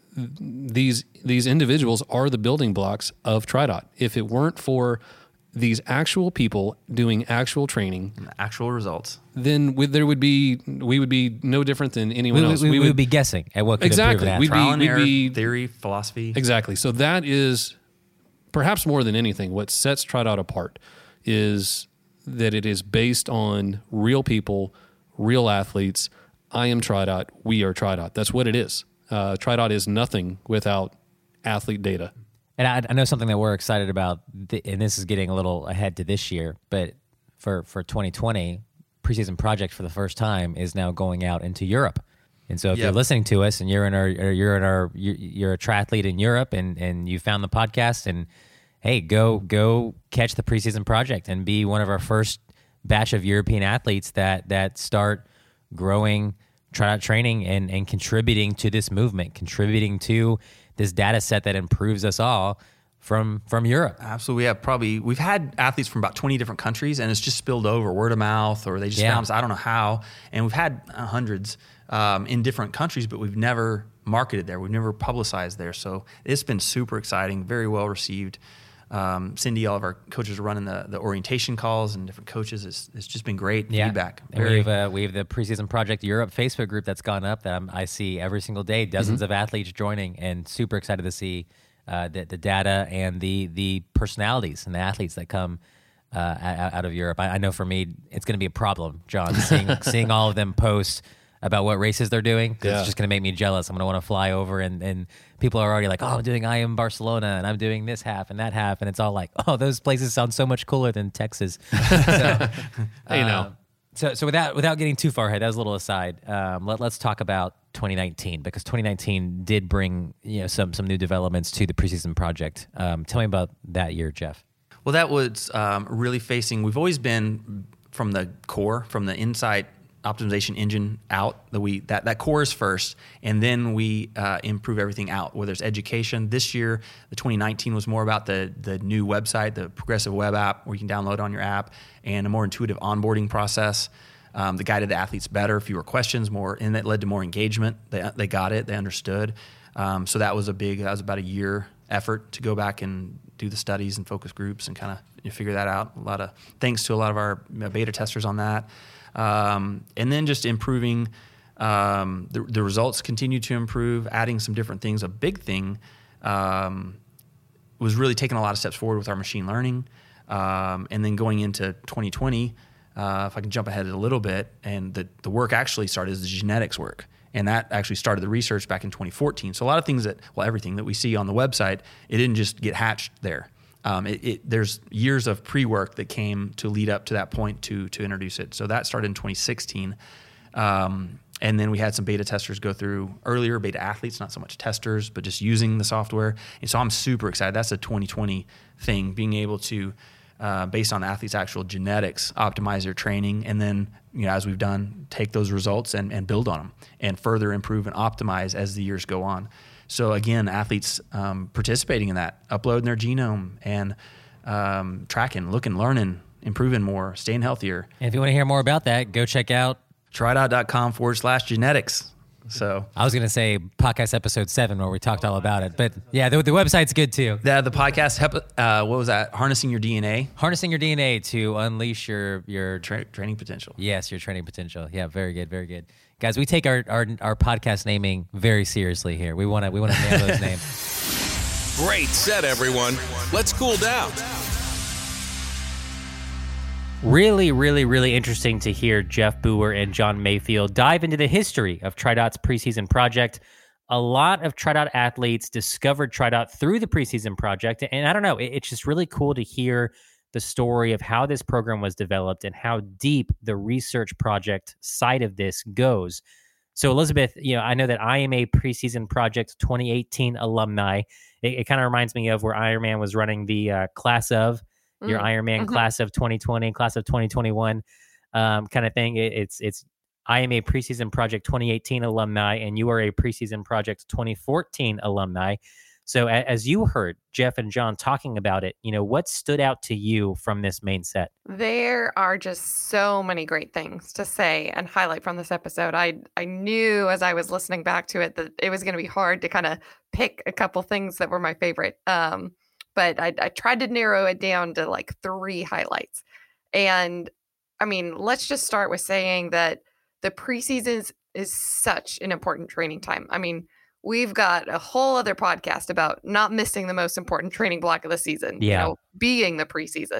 these these individuals are the building blocks of TriDot. If it weren't for these actual people doing actual training, And the actual results. then we, there would be we would be no different than anyone we, we, else. we, we would be guessing at what could Exactly. improve We'd that. be- Trial and we'd error, be- theory, philosophy. Exactly. So that is perhaps more than anything what sets TriDot apart is that it is based on real people, real athletes. I am TriDot. We are TriDot. That's what it is. Uh, TriDot is nothing without athlete data. And I, I know something that we're excited about, th- and this is getting a little ahead to this year, but for, for twenty twenty, Preseason Project for the first time is now going out into Europe. And so if Yep. you're listening to us and you're in our, or you're in our, you're, you're a triathlete in Europe and, and you found the podcast, and hey, go, go catch the Preseason Project and be one of our first batch of European athletes that, that start growing TriDot training and, and contributing to this movement, contributing to this data set that improves us all from, from Europe. Absolutely. We have probably, we've had athletes from about twenty different countries, and it's just spilled over word of mouth, or they just Yeah. found us, I don't know how. And we've had uh, hundreds um, in different countries, but we've never marketed there. We've never publicized there. So it's been super exciting, very well received. Um, Cindy, all of our coaches are running the, the orientation calls, and different coaches. It's, it's just been great Yeah. feedback. And we have, uh, we have the Preseason Project Europe Facebook group that's gone up that I'm, I see every single day, dozens Mm-hmm. of athletes joining, and super excited to see uh, the, the data and the the personalities and the athletes that come uh, out, out of Europe. I, I know for me, it's going to be a problem, John, seeing seeing all of them post about what races they're doing. 'Cause Yeah. It's just going to make me jealous. I'm going to want to fly over, and, and people are already like, oh, I'm doing I am Barcelona, and I'm doing this half and that half. And it's all like, oh, those places sound so much cooler than Texas. So, Hey, now. uh, So, so without without getting too far ahead, that was a little aside. Um, let, let's talk about twenty nineteen, because twenty nineteen did bring, you know, some some new developments to the Preseason Project. Um, tell me about that year, Jeff. Well, that was um, really facing, we've always been from the core, from the insight optimization engine out, that we that, that core is first, and then we uh, improve everything out, whether it's education. This year, the twenty nineteen was more about the the new website, the Progressive Web app, where you can download on your app, and a more intuitive onboarding process um, that guided the athletes better, fewer questions, more, and that led to more engagement. They, they got it, they understood. Um, so that was a big, that was about a year effort to go back and do the studies and focus groups and kind of you know, figure that out. A lot of thanks to a lot of our beta testers on that. Um, and then just improving, um, the, the results continue to improve, adding some different things. A big thing um, was really taking a lot of steps forward with our machine learning. Um, and then going into twenty twenty, uh, if I can jump ahead a little bit, and the, the work actually started as the genetics work. And that actually started the research back in twenty fourteen. So a lot of things that, well, everything that we see on the website, it didn't just get hatched there. Um, it, it, there's years of pre-work that came to lead up to that point to to introduce it. So that started in twenty sixteen. Um, and then we had some beta testers go through earlier, beta athletes, not so much testers, but just using the software. And so I'm super excited. That's a twenty twenty thing, being able to, uh, based on the athlete's actual genetics, optimize their training. And then, you know, as we've done, take those results and, and build on them and further improve and optimize as the years go on. So again, athletes um, participating in that, uploading their genome and um, tracking, looking, learning, improving more, staying healthier. And if you want to hear more about that, go check out TriDot.com forward slash genetics. So I was going to say podcast episode seven, where we talked all about it. But yeah, the, the website's good too. the, the podcast, uh, what was that? Harnessing Your D N A, Harnessing your D N A to unleash your your Tra- training potential. yes, your training potential. Yeah, very good, very good. Guys, we take our, our, our podcast naming very seriously here. We want to we want to nail those names. Great set, everyone. Let's cool down. Really, really, really interesting to hear Jeff Booher and John Mayfield dive into the history of TriDot's preseason project. A lot of TriDot athletes discovered TriDot through the preseason project. And I don't know, it, it's just really cool to hear the story of how this program was developed and how deep the research project side of this goes. So Elizabeth, you know, I know that I am a preseason project twenty eighteen alumni. It, it kind of reminds me of where Ironman was running the uh, class of your Mm, Ironman mhm. class of twenty twenty, class of twenty twenty-one um, kind of thing. It, it's, it's, I am a preseason project twenty eighteen alumni, and you are a preseason project twenty fourteen alumni. So a, as you heard Jeff and John talking about it, you know, what stood out to you from this main set? There are just so many great things to say and highlight from this episode. I I knew as I was listening back to it that it was going to be hard to kind of pick a couple things that were my favorite. Um, but I, I tried to narrow it down to like three highlights. And I mean, let's just start with saying that the preseason is, is such an important training time. I mean, we've got a whole other podcast about not missing the most important training block of the season, Yeah. you know, being the preseason.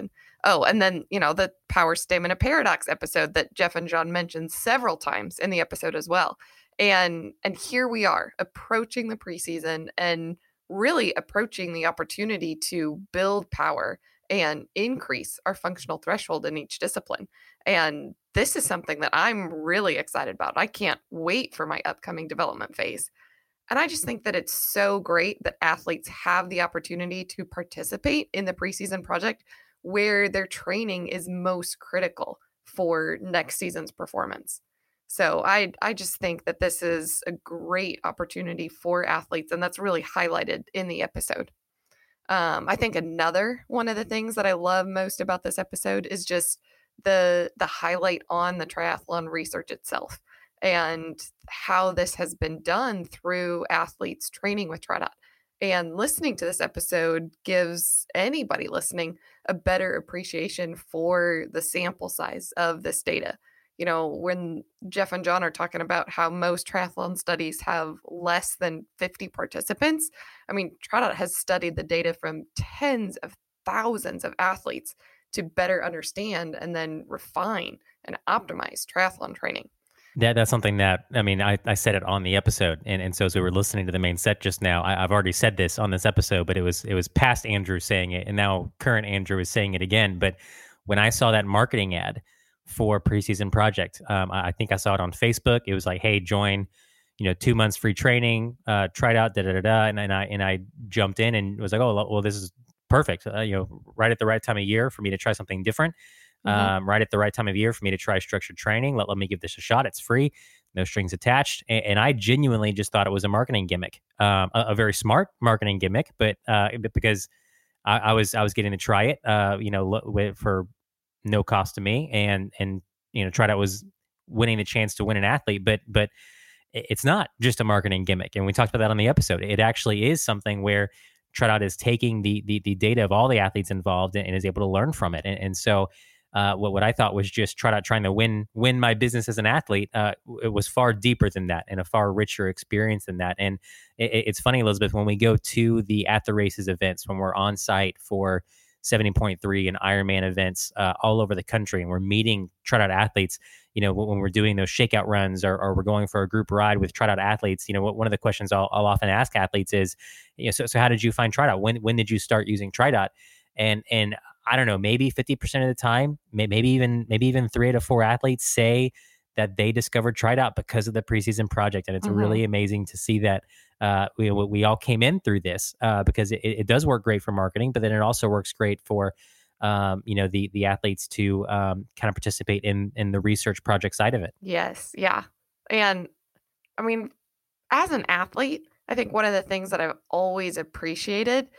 Oh, and then, you know, the power stamina paradox episode that Jeff and John mentioned several times in the episode as well. And and here we are approaching the preseason and really approaching the opportunity to build power and increase our functional threshold in each discipline. And this is something that I'm really excited about. I can't wait for my upcoming development phase. And I just think that it's so great that athletes have the opportunity to participate in the preseason project where their training is most critical for next season's performance. So I I just think that this is a great opportunity for athletes, and that's really highlighted in the episode. Um, I think another one of the things that I love most about this episode is just the the highlight on the triathlon research itself and how this has been done through athletes training with TriDot. And listening to this episode gives anybody listening a better appreciation for the sample size of this data. You know, when Jeff and John are talking about how most triathlon studies have less than fifty participants, I mean, TriDot has studied the data from tens of thousands of athletes to better understand and then refine and optimize triathlon training. That, that's something that, I mean, I, I said it on the episode. And, and so as we were listening to the main set just now, I, I've already said this on this episode, but it was it was past Andrew saying it. And now current Andrew is saying it again. But when I saw that marketing ad for Preseason Project, um, I, I think I saw it on Facebook. It was like, hey, join, you know, two months free training, uh, try it out, da da da da. And, and I and I jumped in and was like, oh, well, this is perfect. Uh, you know, right at the right time of year for me to try something different. Mm-hmm. Um, right at the right time of year for me to try structured training. Let, let me give this a shot. It's free, no strings attached. And, and I genuinely just thought it was a marketing gimmick, um, a, a very smart marketing gimmick, but, uh, because I, I was, I was getting to try it, uh, you know, lo- for no cost to me. And, and, you know, TriDot was winning the chance to win an athlete, but, but it's not just a marketing gimmick. And we talked about that on the episode. It actually is something where TriDot is taking the, the, the data of all the athletes involved and, and is able to learn from it. And, and so, Uh, what what I thought was just try to trying to win win my business as an athlete. Uh, it was far deeper than that and a far richer experience than that. And it, it's funny, Elizabeth, when we go to the At the Races events, when we're on site for seventy point three and Ironman events uh, all over the country, and we're meeting TriDot athletes, you know, when we're doing those shakeout runs or, or we're going for a group ride with TriDot athletes, you know, one of the questions I'll, I'll often ask athletes is, you know, so so how did you find TriDot? When when did you start using TriDot? And and I don't know, maybe fifty percent of the time, maybe even maybe even three out of four athletes say that they discovered TriDot because of the preseason project. And it's mm-hmm. really amazing to see that uh, we we all came in through this uh, because it, it does work great for marketing, but then it also works great for, um, you know, the the athletes to um, kind of participate in in the research project side of it. Yes. Yeah. And I mean, as an athlete, I think one of the things that I've always appreciated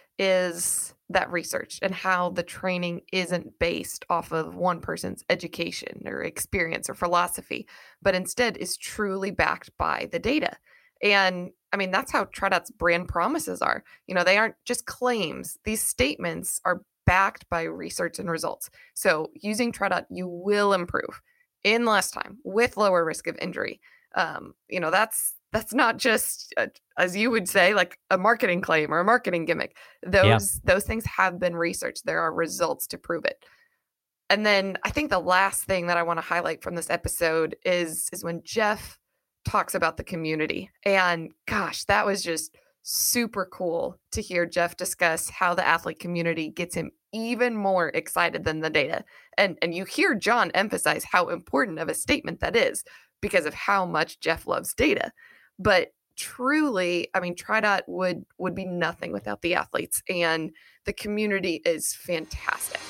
is that research and how the training isn't based off of one person's education or experience or philosophy, but instead is truly backed by the data. And I mean, that's how TriDot's brand promises are. You know, they aren't just claims. These statements are backed by research and results. So using TriDot, you will improve in less time with lower risk of injury. Um, you know, that's That's not just, uh, as you would say, like a marketing claim or a marketing gimmick. Those yeah. those things have been researched. There are results to prove it. And then I think the last thing that I want to highlight from this episode is, is when Jeff talks about the community. And gosh, that was just super cool to hear Jeff discuss how the athlete community gets him even more excited than the data. And, and you hear John emphasize how important of a statement that is because of how much Jeff loves data. But truly, I mean, TriDot would would be nothing without the athletes, and the community is fantastic.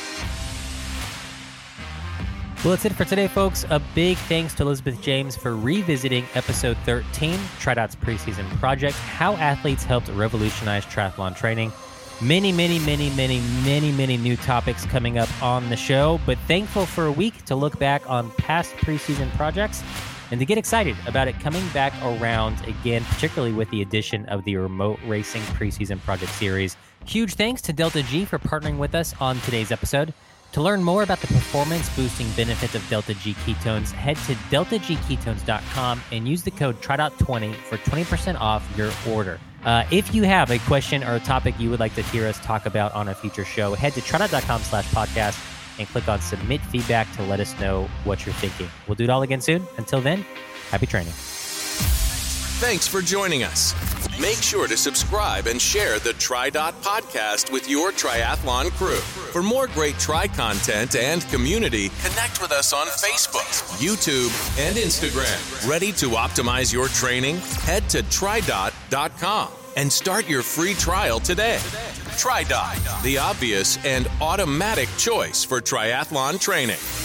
Well, that's it for today, folks. A big thanks to Elizabeth James for revisiting episode thirteen, TriDot's preseason project, how athletes helped revolutionize triathlon training. Many, many, many, many, many, many new topics coming up on the show, but thankful for a week to look back on past preseason projects and to get excited about it coming back around again, particularly with the addition of the Remote Racing Preseason Project Series. Huge thanks to Delta G for partnering with us on today's episode. To learn more about the performance-boosting benefits of Delta G ketones, head to delta g ketones dot com and use the code T R I D O T twenty for twenty percent off your order. Uh, if you have a question or a topic you would like to hear us talk about on a future show, head to tridot dot com slash podcast and click on Submit Feedback to let us know what you're thinking. We'll do it all again soon. Until then, happy training. Thanks for joining us. Make sure to subscribe and share the TriDot podcast with your triathlon crew. For more great Tri content and community, connect with us on Facebook, YouTube, and Instagram. Ready to optimize your training? Head to tri dot dot com and start your free trial today. TriDot, the obvious and automatic choice for triathlon training.